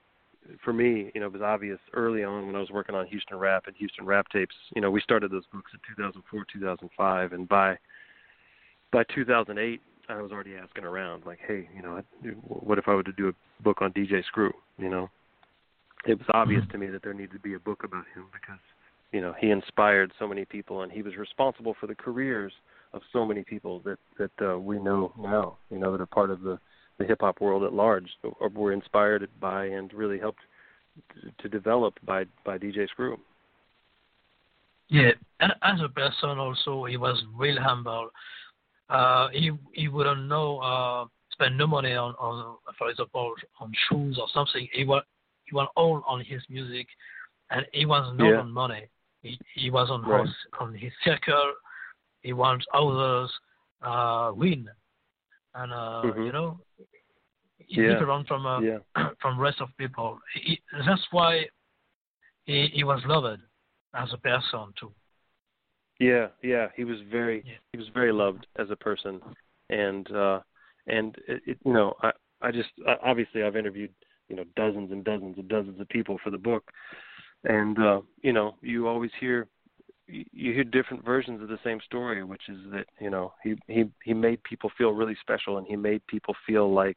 for me, you know, it was obvious early on when I was working on Houston Rap and Houston Rap Tapes. You know, we started those books in two thousand four, two thousand five, and by by two thousand eight, I was already asking around, like, hey, you know, what if I were to do a book on D J Screw? You know, it was obvious to me that there needed to be a book about him because, you know, he inspired so many people, and he was responsible for the careers of so many people that that uh, we know now, you know, that are part of the, the hip-hop world at large, or were inspired by and really helped to, to develop by, by D J Screw. Yeah, and as a person also, he was real humble. Uh, he he wouldn't know uh, spend no money on, on, for example, on shoes or something. He was he was all on his music, and he was not yeah. on money. He he was on right. his on his circle. He wants others uh, win, and uh, mm-hmm. you know, he yeah. different from uh, yeah. from rest of people. He, that's why he he was loved as a person too. Yeah, yeah, he was very yeah. he was very loved as a person, and uh, and it, it, you know, I I just obviously I've interviewed you know dozens and dozens and dozens of people for the book, and uh, you know, you always hear. You hear different versions of the same story, which is that, you know, he, he, he made people feel really special, and he made people feel like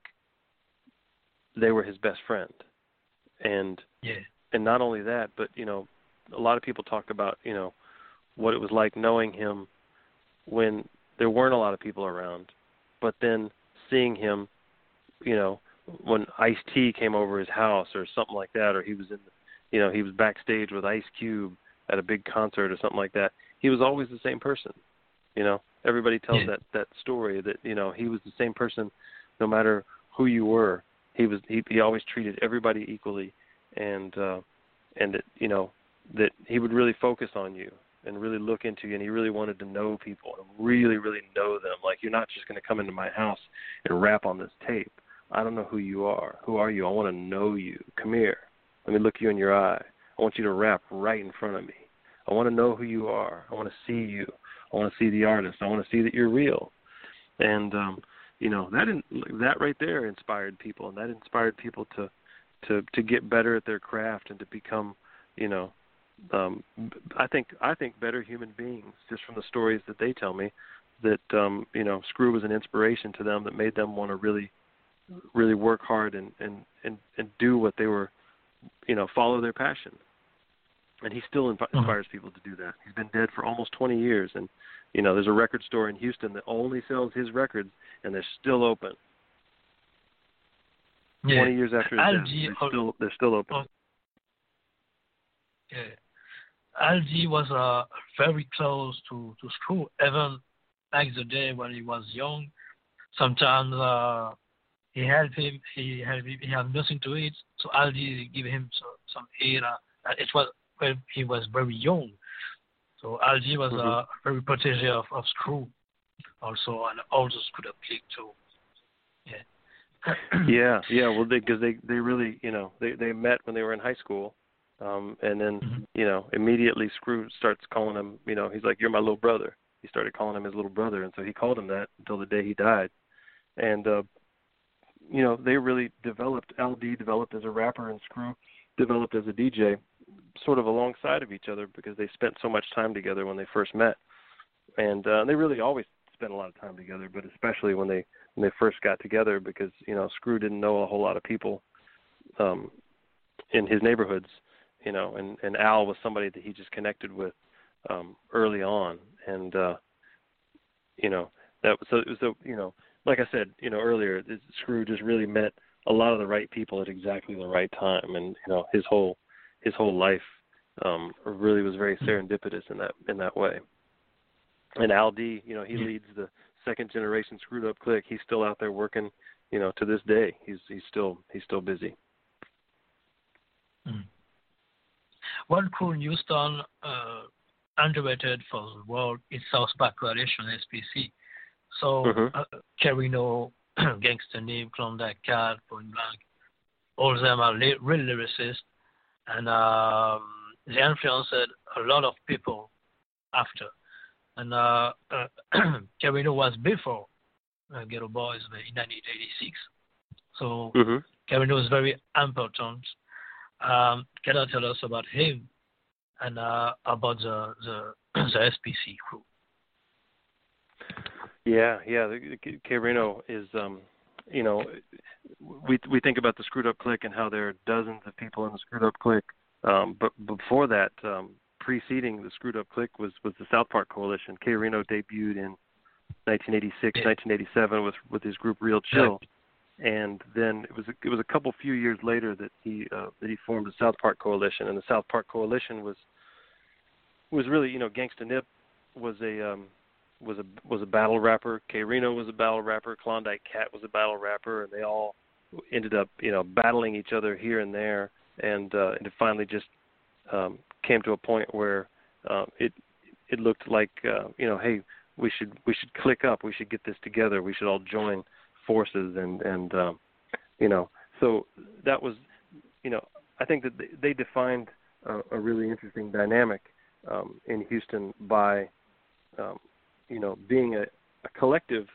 they were his best friend. And yeah. and not only that, but, you know, a lot of people talk about, you know, what it was like knowing him when there weren't a lot of people around, but then seeing him, you know, when Ice-T came over his house or something like that, or he was in, you know, he was backstage with Ice Cube at a big concert or something like that, he was always the same person. You know, everybody tells yeah. that, that story that, you know, he was the same person no matter who you were. He was he, he always treated everybody equally, and uh, and that, you know, that he would really focus on you and really look into you, and he really wanted to know people and really, really know them. Like, you're not just going to come into my house and rap on this tape. I don't know who you are. Who are you? I want to know you. Come here. Let me look you in your eye. I want you to rap right in front of me. I want to know who you are. I want to see you. I want to see the artist. I want to see that you're real. And, um, you know, that in, that right there inspired people, and that inspired people to, to, to get better at their craft and to become, you know, um, I think I think better human beings just from the stories that they tell me, that, um, you know, Screw was an inspiration to them that made them want to really, really work hard and, and, and, and do what they were, you know, follow their passion. And he still inspires people to do that. He's been dead for almost twenty years, and, you know, there's a record store in Houston that only sells his records, and they're still open. Yeah. twenty years after his death, they're still, they're still open. Oh, yeah. Al G was uh, very close to, to Screw, even back the day when he was young. Sometimes uh, he helped him, he helped him, he had nothing to eat, so Al G give him some, some aid. Uh, it was when he was very young. So Al G was mm-hmm. uh, very protege of, of Screw also, and also Screwed Up Click too. Yeah. yeah, yeah. Well, because they, they, they really, you know, they, they met when they were in high school, um, and then, mm-hmm. you know, immediately Screw starts calling him, you know, he's like, "You're my little brother." He started calling him his little brother, and so he called him that until the day he died. And, uh, you know, they really developed, L D developed as a rapper, and Screw developed as a D J, sort of alongside of each other, because they spent so much time together when they first met. And uh, they really always spent a lot of time together, but especially when they when they first got together, because, you know, Screw didn't know a whole lot of people um, in his neighborhoods, you know, and, and Al was somebody that he just connected with um, early on. And, uh, you know, that was, so it was, a, you know, like I said, you know, earlier, Screw just really met a lot of the right people at exactly the right time. And, you know, his whole, his whole life um, really was very serendipitous in that, in that way. And Al D, you know, he leads the second generation Screwed Up Click. He's still out there working, you know, to this day. He's he's still he's still busy. Mm. One cool Houston uh, underrated for the world is South Park Coalition S P C. So mm-hmm. uh, Carino, Gangsta Name, Klondike Cat, Point Blank, all of them are li- real lyricists, and um, they influenced a lot of people after. And uh, uh, Carino was before uh, Ghetto Boys in nineteen eighty-six. So mm-hmm. Carino was very important. Um, can you tell us about him and uh, about the, the the S P C crew? Yeah, yeah. The, the K Reno is, um, you know, we we think about the Screwed Up Clique and how there are dozens of people in the Screwed Up Clique, um, but before that, um, preceding the Screwed Up Clique was, was the South Park Coalition. K Reno debuted in nineteen eighty-six, yeah. nineteen eighty-seven with with his group Real Chill, yeah. and then it was a, it was a couple few years later that he uh, that he formed the South Park Coalition, and the South Park Coalition was was really, you know, Gangsta Nip was a um, was a was a battle rapper. K Reno was a battle rapper. Klondike Kat was a battle rapper, and they all ended up, you know, battling each other here and there, and uh, and it finally just um, came to a point where uh, it it looked like uh, you know, hey, we should we should click up. We should get this together. We should all join forces, and and um, you know, so that was, you know, I think that they, they defined a, a really interesting dynamic um, in Houston by um, you know, being a, a collective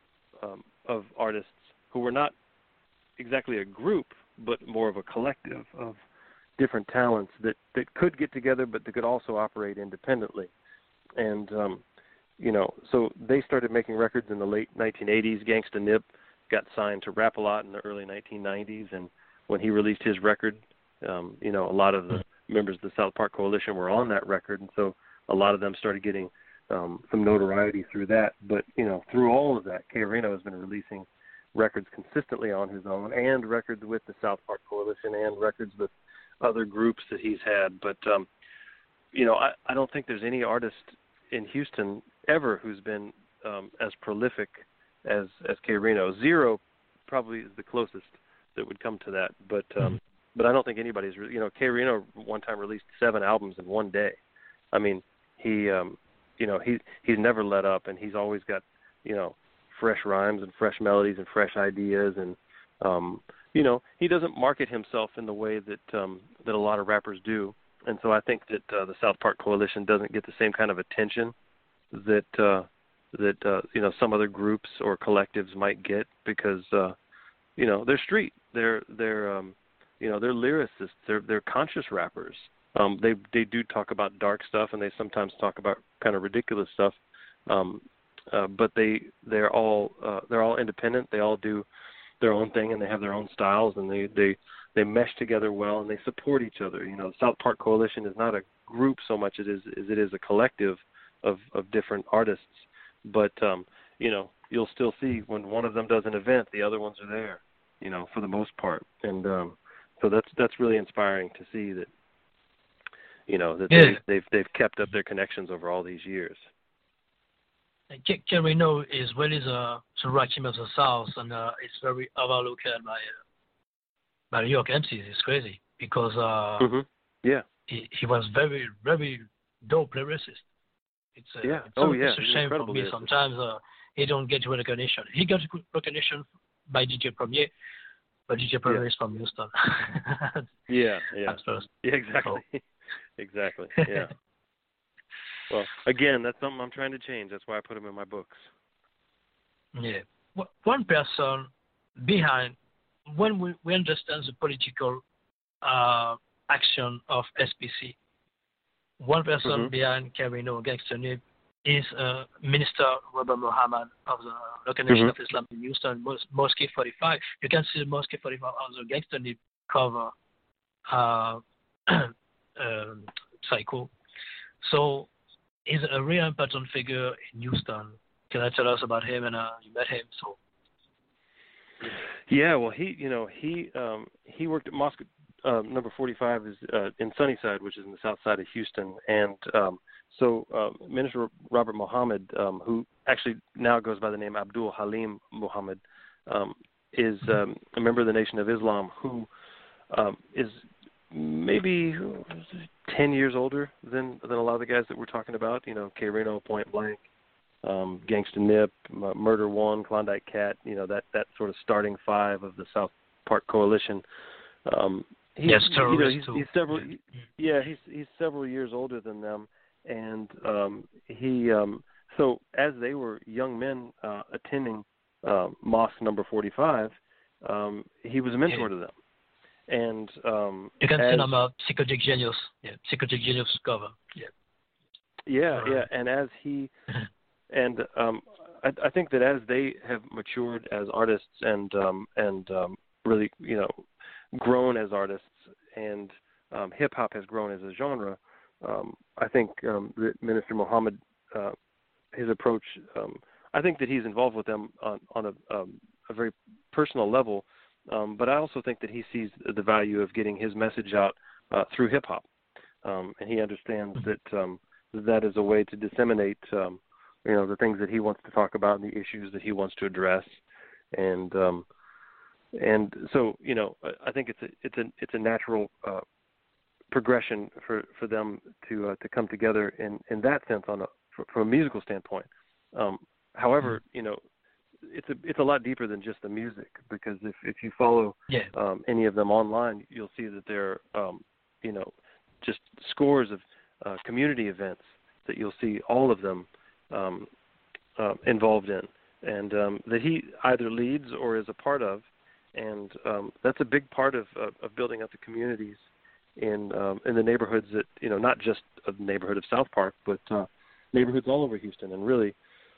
um, of artists who were not exactly a group, but more of a collective of different talents that, that could get together, but that could also operate independently. And, um, you know, so they started making records in the late nineteen eighties. Gangsta Nip got signed to Rap-A-Lot in the early nineteen nineties, and when he released his record, um, you know, a lot of the members of the South Park Coalition were on that record, and so a lot of them started getting Um, some notoriety through that. But, you know, through all of that, K Reno has been releasing records consistently on his own, and records with the South Park Coalition, and records with other groups that he's had. But, um, you know, I, I don't think there's any artist in Houston ever who's been um, as prolific as, as K Reno. Zero probably is the closest that would come to that. But, um, but I don't think anybody's, re- you know, K Reno one time released seven albums in one day. I mean, he... Um, You know, he he's never let up, and he's always got, you know, fresh rhymes and fresh melodies and fresh ideas, and um, you know, he doesn't market himself in the way that um, that a lot of rappers do, and so I think that uh, the South Park Coalition doesn't get the same kind of attention that uh, that uh, you know, some other groups or collectives might get, because uh, you know, they're street, they're they're um, you know, they're lyricists, they're they're conscious rappers. Um, they they do talk about dark stuff, and they sometimes talk about kind of ridiculous stuff, um, uh, but they they're all uh, they're all independent. They all do their own thing, and they have their own styles, and they, they, they mesh together well, and they support each other. You know, the South Park Coalition is not a group so much as it is as it is a collective of, of different artists. But um, you know, you'll still see when one of them does an event, the other ones are there. You know, for the most part, and um, so that's that's really inspiring to see that. You know, that yeah. they, they've they've kept up their connections over all these years. K Reno is really the, the Rakim of the South, and uh, it's very overlooked by uh, by New York M Cs. It's crazy because uh, mm-hmm. yeah, he, he was very very dope lyricist. It's uh, yeah, it's oh a, yeah, it's a shame for me. lyricist. Sometimes uh, he don't get recognition. He got recognition by D J Premier. But D J Premier yeah. is from Houston. yeah, yeah, at first. yeah, exactly, so. exactly, yeah. Well, again, that's something I'm trying to change. That's why I put them in my books. Yeah, one person behind when we, we understand the political uh, action of S P C, one person mm-hmm. behind K Reno Gangsta Nip is uh, Minister Robert Muhammad of the Local Nation mm-hmm. of Islam in Houston, Mos- Mosque forty-five. You can see Mosque forty-five on the Gangsta Nip cover. Uh, um, Psycho. So he's a real important figure in Houston. Can you tell us about him? And uh, you met him, so. Yeah, well, he, you know, he um, he worked at Mosque uh, number forty-five is uh, in Sunnyside, which is in the south side of Houston, and um, so uh, Minister Robert Muhammad, um, who actually now goes by the name Abdul Halim Muhammad, um, is um, a member of the Nation of Islam who um, is maybe ten years older than than a lot of the guys that we're talking about. You know, K Reno, Point Blank, um, Gangsta Nip, Murder One, Klondike Kat. You know, that, that sort of starting five of the South Park Coalition. Um, he's, yes, you know, he's, he's several. Yeah, he's he's several years older than them, and um, he. Um, so as they were young men uh, attending uh, Mosque number forty-five, um, he was a mentor to them. And um, you can as, see them a Psychotic Genius, yeah, Psychotic Genius cover, yeah. Yeah, right. yeah, and as he, and um, I, I think that as they have matured as artists and um, and um, really, you know, grown as artists, and um, hip hop has grown as a genre, um, I think um, that Minister Muhammad, uh, his approach, um, I think that he's involved with them on, on a, um, a very personal level, um, but I also think that he sees the value of getting his message out uh, through hip hop, um, and he understands that um, that is a way to disseminate, um, you know, the things that he wants to talk about and the issues that he wants to address, and um, and so you know, I think it's a it's a it's a natural uh, progression for, for them to uh, to come together in, in that sense on a from a musical standpoint. Um, however, you know, it's a it's a lot deeper than just the music, because if, if you follow yeah. um, any of them online, you'll see that there are um, you know, just scores of uh, community events that you'll see all of them um, uh, involved in, and um, that he either leads or is a part of, and um, that's a big part of, of, of building up the communities in um, in the neighborhoods that, you know, not just of the neighborhood of South Park, but uh, neighborhoods all over Houston, and really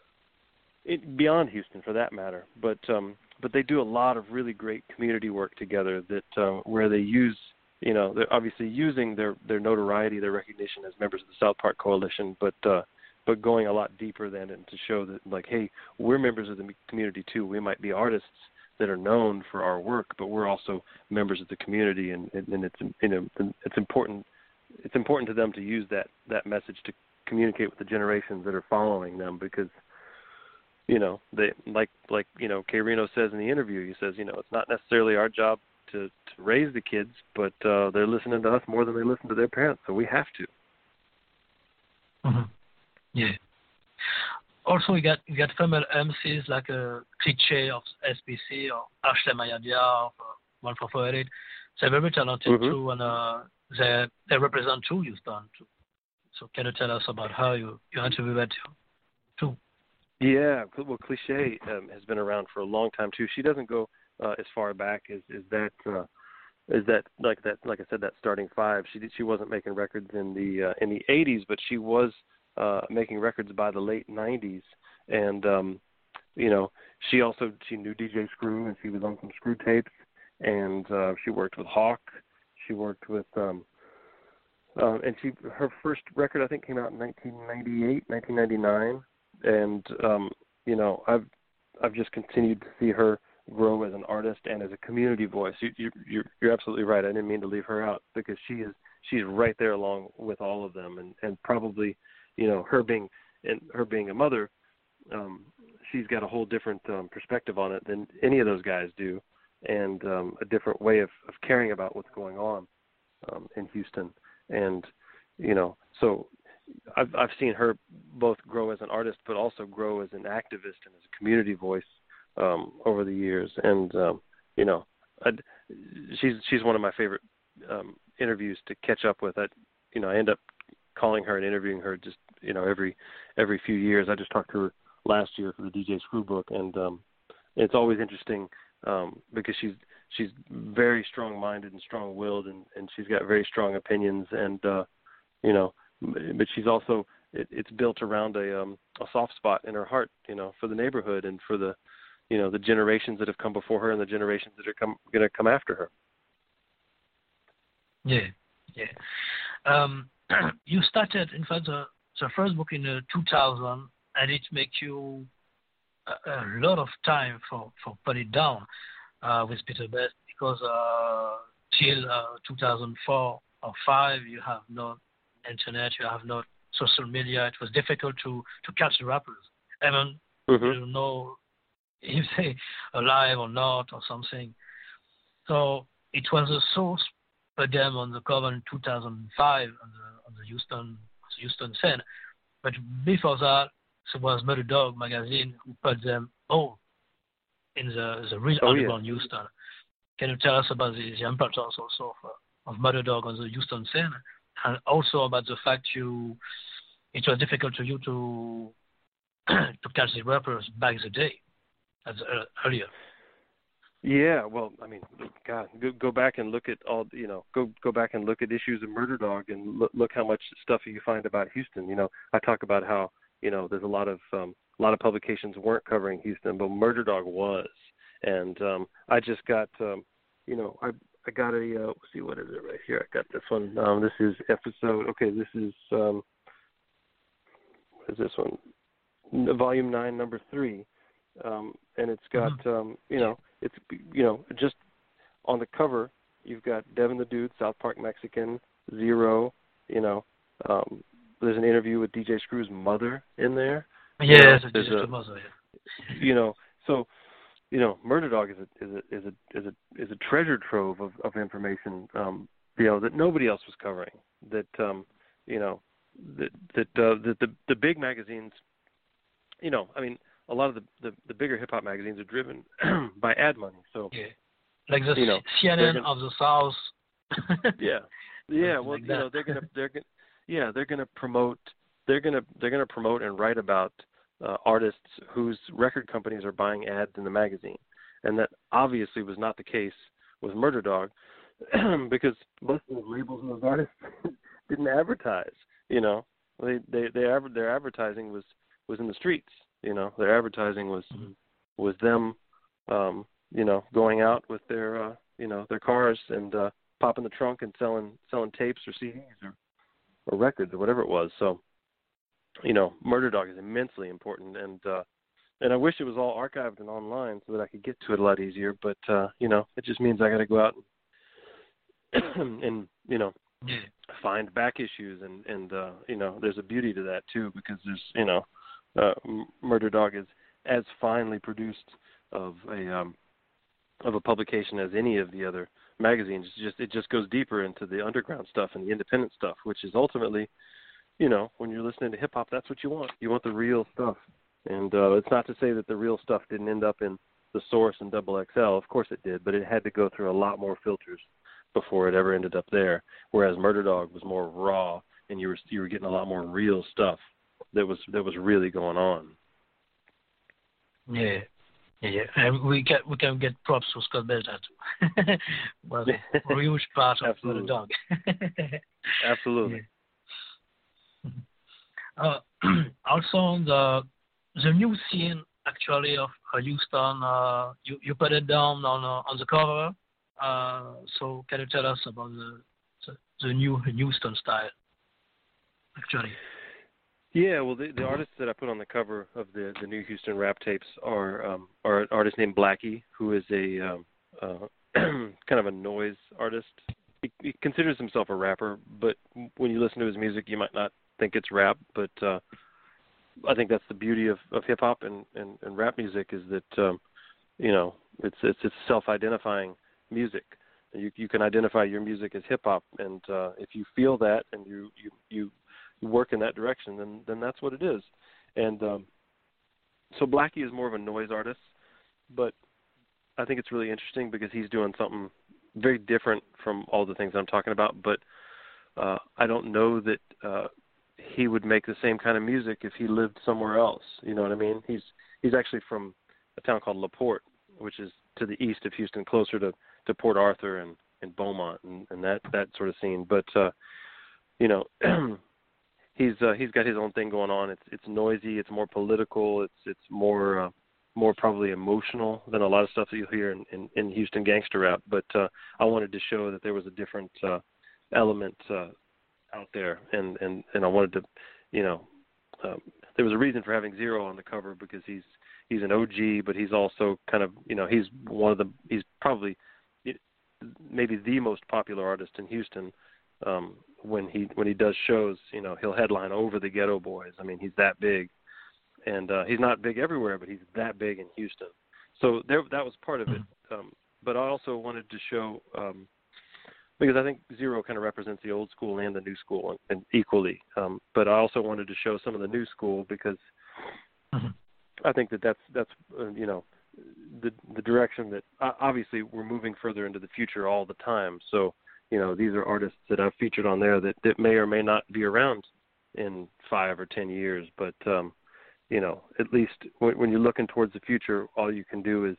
it, beyond Houston for that matter. But um, but they do a lot of really great community work together that uh, where they use, you know, they're obviously using their, their notoriety, their recognition as members of the South Park Coalition, but uh, but going a lot deeper than it to show that, like, hey, we're members of the community too. We might be artists that are known for our work, but we're also members of the community, and, and, and it's, you know, it's important. It's important to them to use that, that message to communicate with the generations that are following them, because, you know, they like like you know, K. Reno says in the interview. He says, you know, it's not necessarily our job to, to raise the kids, but uh, they're listening to us more than they listen to their parents, so we have to. Mm-hmm. Yeah. Also, we got we got female M Cs like a Cliché of S B C or Ashley Mayadia of uh, one four four eight eight. They're very talented mm-hmm. too, and uh, they they represent too Houston too. So can you tell us about how you you interviewed that too? Yeah, well, Cliché um, has been around for a long time too. She doesn't go uh, as far back as is that uh, is that like that like I said, that starting five. She did, she wasn't making records in the uh, in the eighties, but she was uh, making records by the late nineties. And um, you know, she also she knew D J Screw, and she was on some Screw tapes, and uh, she worked with Hawk. She worked with um, uh, and she her first record I think came out in nineteen ninety-eight, nineteen ninety-nine. And um, you know, I've I've just continued to see her grow as an artist and as a community voice. You, you, you're you're absolutely right. I didn't mean to leave her out, because she is she's right there along with all of them, and, and probably, you know, her being and her being a mother, um, she's got a whole different um, perspective on it than any of those guys do, and um, a different way of, of caring about what's going on um, in Houston, and you know, so. I've I've seen her both grow as an artist, but also grow as an activist and as a community voice um, over the years. And um, you know, I'd, she's she's one of my favorite um, interviews to catch up with. I you know I end up calling her and interviewing her just you know every every few years. I just talked to her last year for the D J Screw book, and um, it's always interesting um, because she's she's very strong-minded and strong-willed, and, and she's got very strong opinions, and uh, you know. But she's also it, it's built around a um, a soft spot in her heart, you know, for the neighborhood and for the, you know, the generations that have come before her and the generations that are come going to come after her. Yeah, yeah. Um, you started, in fact, the, the first book in uh, two thousand, and it makes you a, a lot of time for for put it down uh, with Peter Best, because uh, till uh, two thousand four or five, you have no internet, you have no social media. It was difficult to, to catch the rappers. Even mm-hmm. you don't know if they alive or not or something. So it was a source for them on the cover in two thousand five on the on the Houston Houston scene. But before that, it was Murder Dog magazine who put them all in the the real oh, underground yeah. Houston. Can you tell us about the, the importance also of, of Murder Dog on the Houston scene? And also about the fact you, it was difficult for you to to catch the rappers back in the day, as uh, earlier. Yeah, well, I mean, God, go, go back and look at all, you know, go go back and look at issues of Murder Dog and look, look how much stuff you find about Houston. You know, I talk about how, you know, there's a lot of um, a lot of publications weren't covering Houston, but Murder Dog was, and um, I just got, um, you know, I I got a uh, let's see, what is it right here? I got this one. Um, this is episode. Okay, this is um, what is this one? Volume nine, number three, um, and it's got, mm-hmm. um, you know. It's, you know, just on the cover, you've got Devin the Dude, South Park Mexican, Zero, you know. Um, there's an interview with D J Screw's mother in there. Yes, you know, D J Screw's mother, yeah. You know, so, you know, Murder Dog is a, is a, is a, is a, is a treasure trove of, of information, um, you know, that nobody else was covering. That, um, you know, that, that, uh, that the, the big magazines, you know, I mean, a lot of the, the, the bigger hip hop magazines are driven by ad money. So yeah, like the you know, C N N gonna, of the South. yeah, yeah. Well, like you that. know, they're gonna they're gonna yeah they're gonna promote they're gonna they're gonna promote and write about uh, artists whose record companies are buying ads in the magazine, and that obviously was not the case with Murder Dog because most of those labels and those artists didn't advertise. You know, they they they their advertising was was in the streets. You know, their advertising was mm-hmm. was them, um, you know, going out with their, uh, you know, their cars and uh, popping the trunk and selling selling tapes or C Ds or, or records or whatever it was. So, you know, Murder Dog is immensely important, and uh, and I wish it was all archived and online so that I could get to it a lot easier. But uh, you know, it just means I got to go out and, and you know, yeah. find back issues, and and uh, you know, there's a beauty to that too because there's, you know. Uh, Murder Dog is as finely produced of a um, of a publication as any of the other magazines. It's just it just goes deeper into the underground stuff and the independent stuff, which is ultimately, you know, when you're listening to hip hop, that's what you want. You want the real stuff, and uh, it's not to say that the real stuff didn't end up in the Source and Double X L. Of course it did, but it had to go through a lot more filters before it ever ended up there. Whereas Murder Dog was more raw, and you were you were getting a lot more real stuff. That was that was really going on. Yeah, yeah, and we can we can get props for Scott Belcher too. Was a huge part of the Dog. Absolutely. Yeah. Uh, also, the the new scene actually of uh, Houston. Uh, you you put it down on uh, on the cover. Uh, so can you tell us about the the, the new Houston style? Actually. Yeah, well, the, the artists that I put on the cover of the, the new Houston rap tapes are um, are an artist named Blackie, who is a um, uh, kind of a noise artist. He, he considers himself a rapper, but when you listen to his music, you might not think it's rap. But uh, I think that's the beauty of, of hip hop and, and, and rap music is that um, you know it's it's, it's self-identifying music. You you can identify your music as hip hop, and uh, if you feel that and you you you work in that direction, then then that's what it is. And um, so Blackie is more of a noise artist, but I think it's really interesting because he's doing something very different from all the things I'm talking about. But uh, I don't know that uh, he would make the same kind of music if he lived somewhere else. You know what I mean? He's he's actually from a town called LaPorte, which is to the east of Houston, closer to, to Port Arthur and, and Beaumont and, and that, that sort of scene. But uh, you know. He's uh, he's got his own thing going on. It's it's noisy. It's more political. It's it's more uh, more probably emotional than a lot of stuff that you hear in, in, in Houston gangster rap. But uh, I wanted to show that there was a different uh, element uh, out there, and, and, and I wanted to, you know, um, there was a reason for having Zero on the cover because he's he's an O G, but he's also kind of, you know, he's one of the he's probably maybe the most popular artist in Houston. Um, when he when he does shows, you know, he'll headline over the Ghetto Boys. I mean, he's that big, and uh, he's not big everywhere, but he's that big in Houston. So there, that was part of it. Um, but I also wanted to show um, because I think Zero kind of represents the old school and the new school and, and equally. Um, but I also wanted to show some of the new school because mm-hmm. I think that that's that's uh, you know the the direction that uh, obviously we're moving further into the future all the time. So. You know, these are artists that I've featured on there that, that may or may not be around in five or ten years. But, um, you know, at least when, when you're looking towards the future, all you can do is,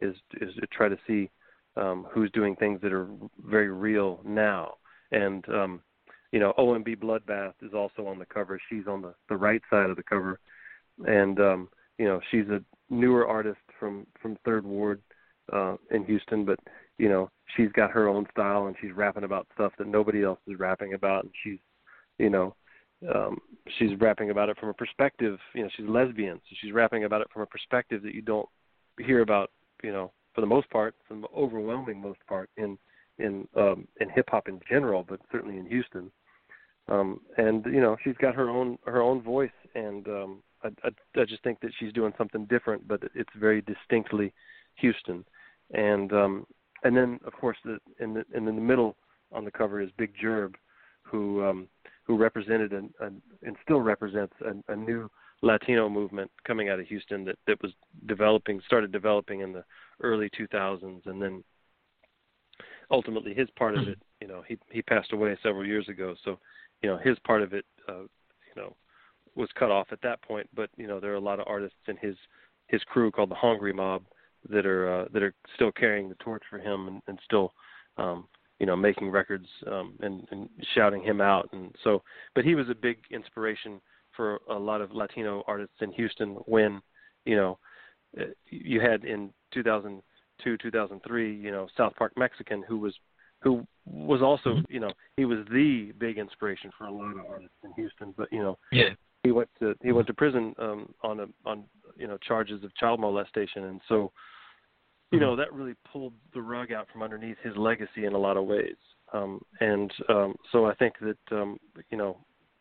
is is to try to see um, who's doing things that are very real now. And um, you know, O M B Bloodbath is also on the cover. She's on the, the right side of the cover, and um, you know, she's a newer artist from, from Third Ward uh, in Houston, but you know, she's got her own style, and she's rapping about stuff that nobody else is rapping about, and she's, you know, um, she's rapping about it from a perspective. You know, she's lesbian, so she's rapping about it from a perspective that you don't hear about, you know, for the most part, for the overwhelming most part in in um, in hip hop in general, but certainly in Houston. Um, and you know, she's got her own her own voice, and um, I, I, I just think that she's doing something different, but it's very distinctly Houston. And um, and then of course, the, in the in the middle on the cover is Big Jerb, who um, who represented an, an, and still represents a, a new Latino movement coming out of Houston that, that was developing, started developing in the early two thousands, and then ultimately his part of it, you know, he he passed away several years ago, so you know his part of it, uh, you know, was cut off at that point. But you know, there are a lot of artists in his his crew called the Hungry Mob that are uh, that are still carrying the torch for him and, and still. Um, you know, making records um, and, and shouting him out. And so, but he was a big inspiration for a lot of Latino artists in Houston when, you know, you had in two thousand two, two thousand three, you know, South Park Mexican, who was, who was also, you know, he was the big inspiration for a lot of artists in Houston, but, you know, yeah. he went to, he went to prison um, on a, on, you know, charges of child molestation. And so, you know, that really pulled the rug out from underneath his legacy in a lot of ways. Um, and um, so I think that, um, you know,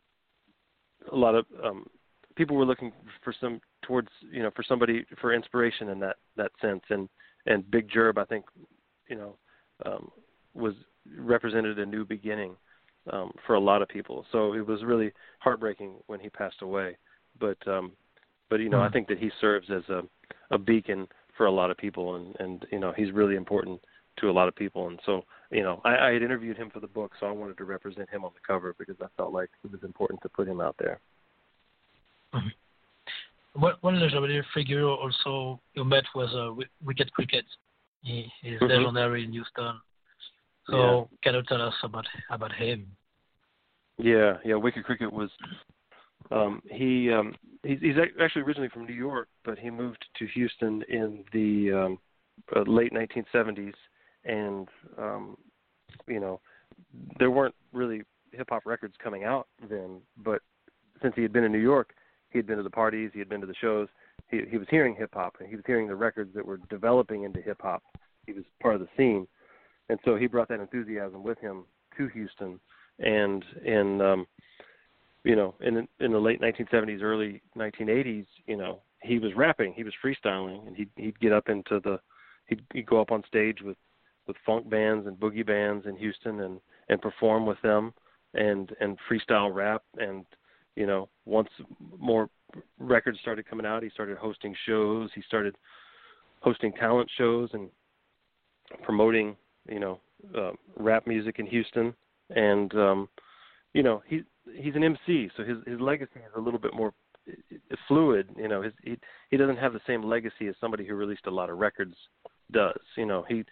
a lot of um, people were looking for some towards, you know, for somebody for inspiration in that, that sense. And, and Big Jerb, I think, you know, um, was represented a new beginning um, for a lot of people. So it was really heartbreaking when he passed away. But, um, but you know, mm-hmm. I think that he serves as a, a beacon for a lot of people, and, and you know, he's really important to a lot of people. And so, you know, I, I had interviewed him for the book, so I wanted to represent him on the cover because I felt like it was important to put him out there. Mm-hmm. One legendary figure also you met was uh, Wicked Cricket. He is mm-hmm. legendary in Houston. So yeah. Can you tell us about about him? Yeah, yeah. Wicked Cricket was um, he. Um, he's, he's actually originally from New York, but he moved to Houston in the um, uh, late nineteen seventies, and um, you know, there weren't really hip hop records coming out then. But since he had been in New York, he had been to the parties, he had been to the shows. He, he was hearing hip hop, and he was hearing the records that were developing into hip hop. He was part of the scene, and so he brought that enthusiasm with him to Houston. And in um, you know, in in the late nineteen seventies, early nineteen eighties, you know, he was rapping, he was freestyling, and he'd he'd get up into the, he'd, he'd go up on stage with, with funk bands and boogie bands in Houston and, and perform with them and and freestyle rap. And you know, once more records started coming out, he started hosting shows. He started hosting talent shows and promoting, you know, uh, rap music in Houston. And um, you know, he he's an M C, so his his legacy is a little bit more fluid. You know, his he he doesn't have the same legacy as somebody who released a lot of records does. You know, he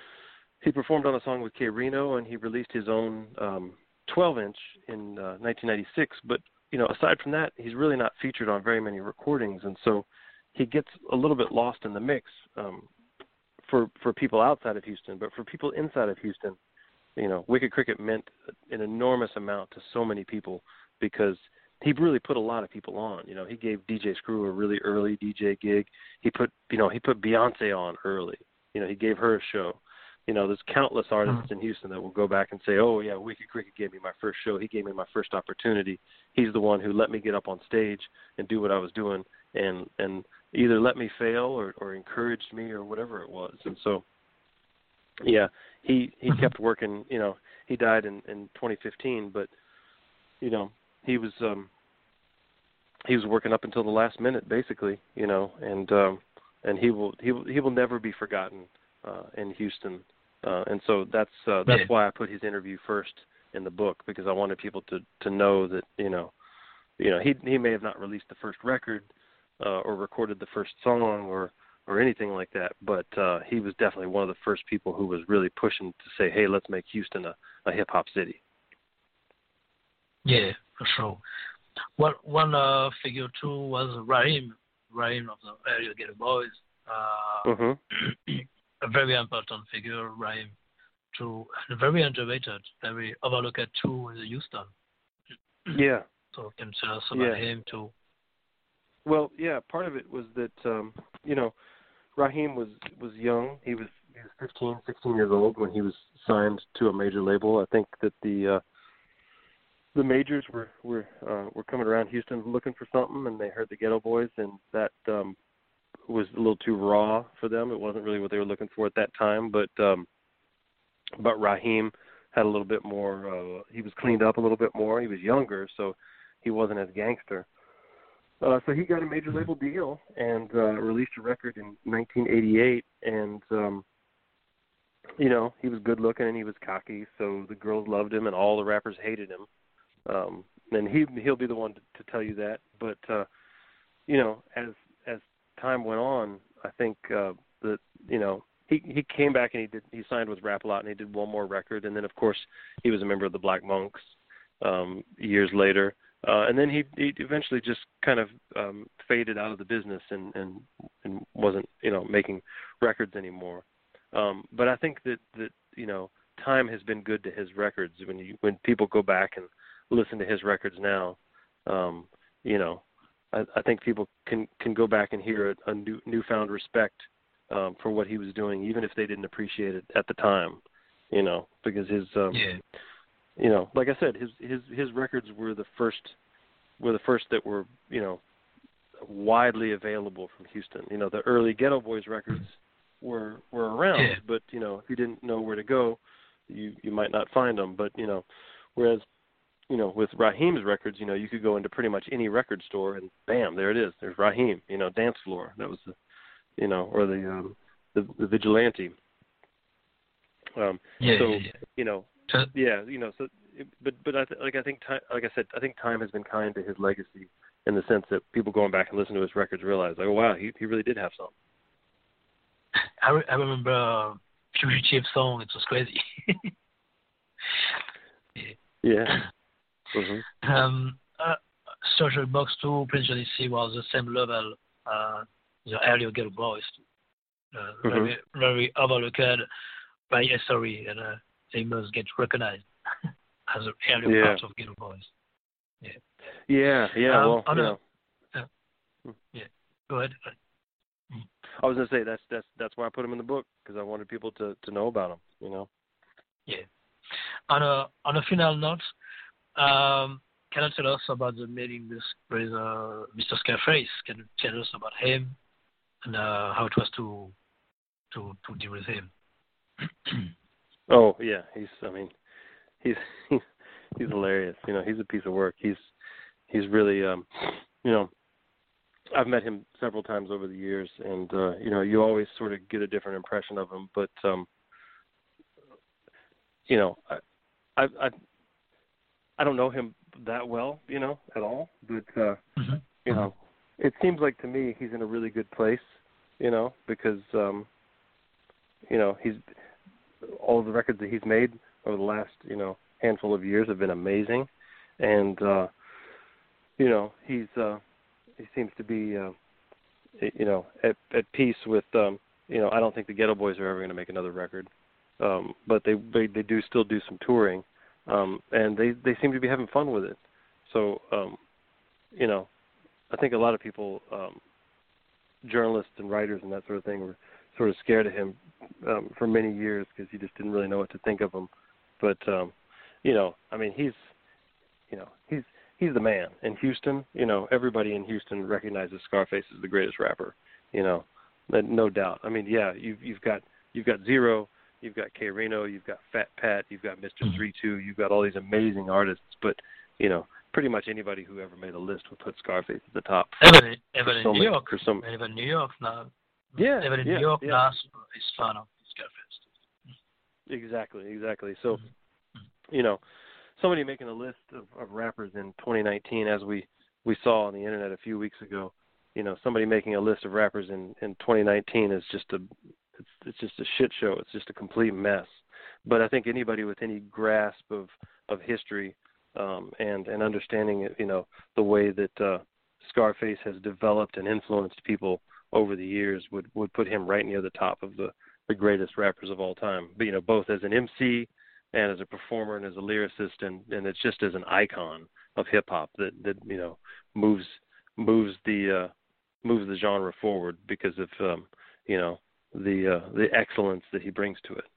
he performed on a song with K Reno, and he released his own um, twelve inch in uh, nineteen ninety-six. But you know, aside from that, he's really not featured on very many recordings, and so he gets a little bit lost in the mix um, for for people outside of Houston. But for people inside of Houston, you know, Wicked Cricket meant an enormous amount to so many people because he really put a lot of people on. You know, he gave D J Screw a really early D J gig. He put, you know, he put Beyonce on early. You know, he gave her a show. You know, there's countless artists mm-hmm. in Houston that will go back and say, oh, yeah, Wicked Cricket gave me my first show. He gave me my first opportunity. He's the one who let me get up on stage and do what I was doing and, and either let me fail or, or encouraged me or whatever it was. And so, yeah, he he mm-hmm. kept working. You know, he died in, in twenty fifteen, but you know, he was um, he was working up until the last minute, basically. You know, and um, and he will he will he will never be forgotten uh, in Houston. Uh, and so that's uh, that's yeah. why I put his interview first in the book, because I wanted people to, to know that you know, you know he he may have not released the first record uh, or recorded the first song or or anything like that, but uh, he was definitely one of the first people who was really pushing to say, hey, let's make Houston a, a hip-hop city. Yeah, for sure. One, one uh, figure, too, was Raheem, Raheem of the Area Ghetto Boys. Uh, mm-hmm. A very important figure, Raheem, too, and very underrated, very overlooked, too, in Houston. Yeah. So can you tell us about yeah. him, too? Well, yeah, part of it was that, um, you know, Raheem was, was young. He was, he was fifteen, sixteen years old when he was signed to a major label. I think that the uh, the majors were were uh, were coming around Houston looking for something, and they heard the Ghetto Boys, and that um, was a little too raw for them. It wasn't really what they were looking for at that time. But um, but Raheem had a little bit more. Uh, he was cleaned up a little bit more. He was younger, so he wasn't as gangster. Uh, so he got a major label deal and uh, released a record in nineteen eighty-eight, and um, you know, he was good looking and he was cocky, so the girls loved him and all the rappers hated him. Um, and he he'll be the one to, to tell you that. But uh, you know, as as time went on, I think uh, that you know he he came back and he did he signed with Rap A Lot and he did one more record, and then of course he was a member of the Black Monks um, years later. Uh, and then he, he eventually just kind of um, faded out of the business and, and and wasn't, you know, making records anymore. Um, but I think that, that, you know, time has been good to his records. When you when people go back and listen to his records now, um, you know, I, I think people can, can go back and hear a, a new newfound respect um, for what he was doing, even if they didn't appreciate it at the time, you know, because his um, yeah. You know, like I said, his his his records were the first were the first that were, you know, widely available from Houston. You know, the early Ghetto Boys records were were around, yeah. but you know, if you didn't know where to go, you you might not find them. But you know, whereas you know, with Raheem's records, you know, you could go into pretty much any record store and bam, there it is. There's Raheem. You know, Dance Floor. That was the, you know, or the um, the, the Vigilante. Um, yeah, so yeah, yeah. you know. Yeah, you know, so, but but I th- like I think time, like I said, I think time has been kind to his legacy in the sense that people going back and listening to his records realize, like, oh wow, he he really did have something. I, re- I remember uh, Fugitive song. It was crazy. yeah. Yeah. Mm-hmm. Um, uh, Social Box two, Prince Johnny C was the same level. Uh, the earlier Ghetto Boys, uh, mm-hmm. very very overlooked by history and. Uh, They must get recognized as an early yeah. part of Ghetto Boys. Yeah. Yeah. Yeah. Um, well, on you a, know. Uh, yeah. Go ahead. I was gonna say that's that's that's why I put him in the book, because I wanted people to, to know about him. You know. Yeah. On a on a final note, um, can you tell us about the meeting with, with uh, Mister Scarface? Can you tell us about him and uh, how it was to to to deal with him? Oh yeah, he's. I mean, he's he's he's hilarious. You know, he's a piece of work. He's he's really. Um, you know, I've met him several times over the years, and uh, you know, you always sort of get a different impression of him. But um, you know, I, I I I don't know him that well, you know, at all. But uh, mm-hmm. you know, it seems like to me he's in a really good place. You know, because um, you know he's. all of the records that he's made over the last, you know, handful of years have been amazing, and uh, you know, he's uh, he seems to be, uh, you know, at, at peace with, um, you know, I don't think the Ghetto Boys are ever going to make another record, um, but they, they they do still do some touring, um, and they they seem to be having fun with it. So, um, you know, I think a lot of people, um, journalists and writers and that sort of thing, were sort of scared of him um, for many years because you just didn't really know what to think of him. But um, you know, I mean, he's, you know, he's he's the man in Houston. You know, everybody in Houston recognizes Scarface as the greatest rapper. You know, no doubt. I mean, yeah, you've you've got you've got Zero, you've got K Reno, you've got Fat Pat, you've got Mister Three Two, you've got all these amazing artists. But you know, pretty much anybody who ever made a list would put Scarface at the top. Even, even in so New many, York, some, even New York now. Yeah, even in yeah, New York yeah. now is fan of Scarface. Exactly, exactly. So, mm-hmm. you know, somebody making a list of, of rappers in twenty nineteen, as we, we saw on the internet a few weeks ago, you know, somebody making a list of rappers in, in twenty nineteen is just a it's it's just a shit show. It's just a complete mess. But I think anybody with any grasp of of history um, and and understanding, you know, the way that uh, Scarface has developed and influenced people over the years would, would put him right near the top of the, the greatest rappers of all time. But, you know, both as an M C and as a performer and as a lyricist, and, and it's just as an icon of hip hop that, that you know moves moves the uh, moves the genre forward because of um, you know the uh, the excellence that he brings to it.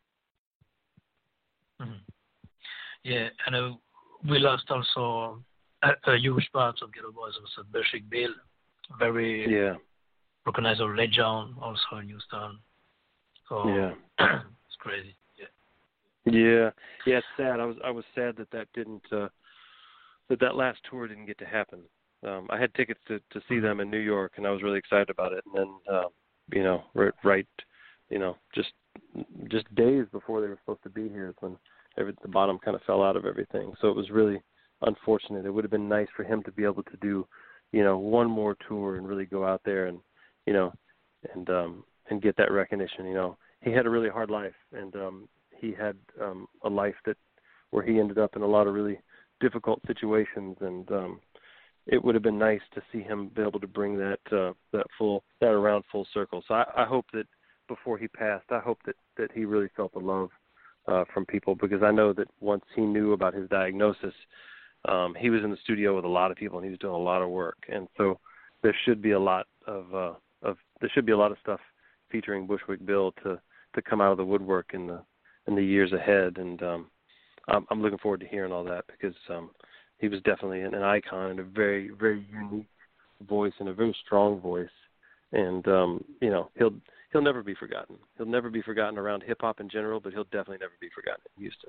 Mm-hmm. Yeah, and uh, we lost also a, a huge part of Ghetto Boys, also Bushwick Bill, very yeah. recognizable legend, also in Houston. So yeah, it's crazy. Yeah, yeah, yeah. It's sad. I was I was sad that that didn't uh, that that last tour didn't get to happen. Um, I had tickets to, to see them in New York, and I was really excited about it. And then, uh, you know, right, right, you know, just just days before they were supposed to be here is when every, the bottom kind of fell out of everything. So it was really unfortunate. It would have been nice for him to be able to do, you know, one more tour and really go out there and, you know, and um, and get that recognition. You know, he had a really hard life, and um, he had um, a life that where he ended up in a lot of really difficult situations, and um, it would have been nice to see him be able to bring that uh, that full that around full circle. So I, I hope that before he passed, I hope that, that he really felt the love uh, from people, because I know that once he knew about his diagnosis, um, he was in the studio with a lot of people and he was doing a lot of work, and so there should be a lot of uh, of there should be a lot of stuff featuring Bushwick Bill to, to come out of the woodwork in the in the years ahead, and um, I'm, I'm looking forward to hearing all that, because um, he was definitely an, an icon and a very, very unique voice and a very strong voice. And, um, you know, he'll he'll never be forgotten. He'll never be forgotten around hip-hop in general, but he'll definitely never be forgotten in Houston.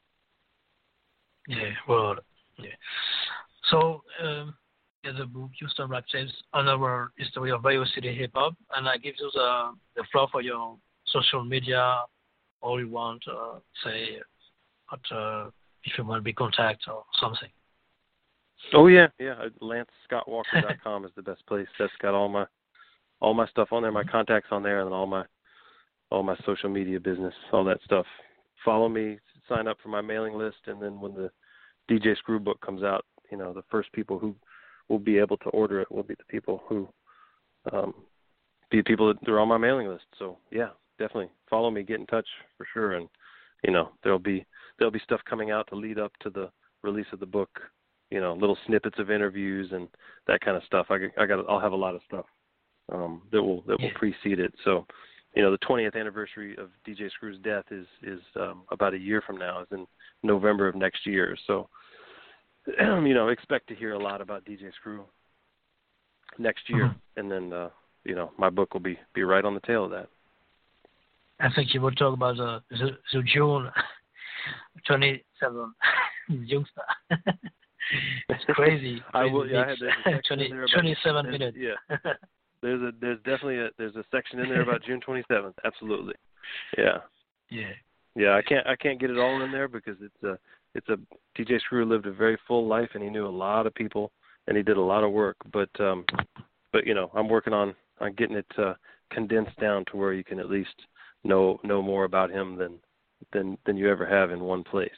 Yeah, well, yeah. So, um, yeah, the book, Houston Rap Tapes, Another History of Bayou City Hip-Hop, and I give you the, the floor for your social media, all you want, uh, say, but, uh, if you want to be contact or something. Oh yeah, yeah. Lance Scott Walker dot com is the best place. That's got all my all my stuff on there, my contacts on there, and then all my all my social media business, all that stuff. Follow me, sign up for my mailing list, and then when the D J Screw book comes out, you know, the first people who will be able to order it will be the people who um, be the people that are on my mailing list. So yeah, definitely follow me, get in touch for sure, and you know, there'll be there'll be stuff coming out to lead up to the release of the book. You know, little snippets of interviews and that kind of stuff. I, I got, I'll have a lot of stuff um, that will that will precede it. So, you know, the twentieth anniversary of D J Screw's death is is um, about a year from now. It's in November of next year. So, you know, expect to hear a lot about D J Screw next year, mm-hmm. and then uh, you know, my book will be be right on the tail of that. I think you will talk about the the, the June twenty-seventh youngster. It's crazy. crazy I will. Yeah, I had there's twenty, twenty-seven about, minutes. Yeah, there's a there's definitely a there's a section in there about June twenty-seventh. Absolutely. Yeah. Yeah. Yeah, I can't I can't get it all in there because it's a it's a D J Screw lived a very full life, and he knew a lot of people, and he did a lot of work. But um, but you know, I'm working on on getting it uh, condensed down to where you can at least know know more about him than than than you ever have in one place.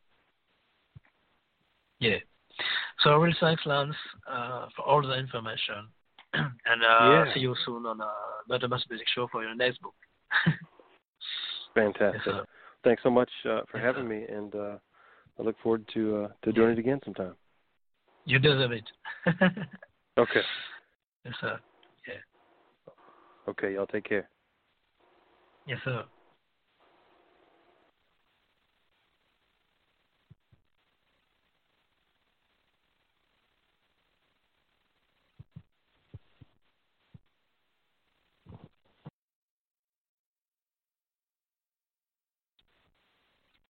Yeah. So I really thanks, Lance, uh, for all the information. and uh, yeah. see you soon on uh, Better Bass Music Show for your next book. Fantastic. Yes, Thanks so much uh, for yes, having sir. me, and uh, I look forward to uh, to doing yeah. it again sometime. You deserve it. Okay. Yes, sir. Yeah. Okay, y'all take care. Yes, sir.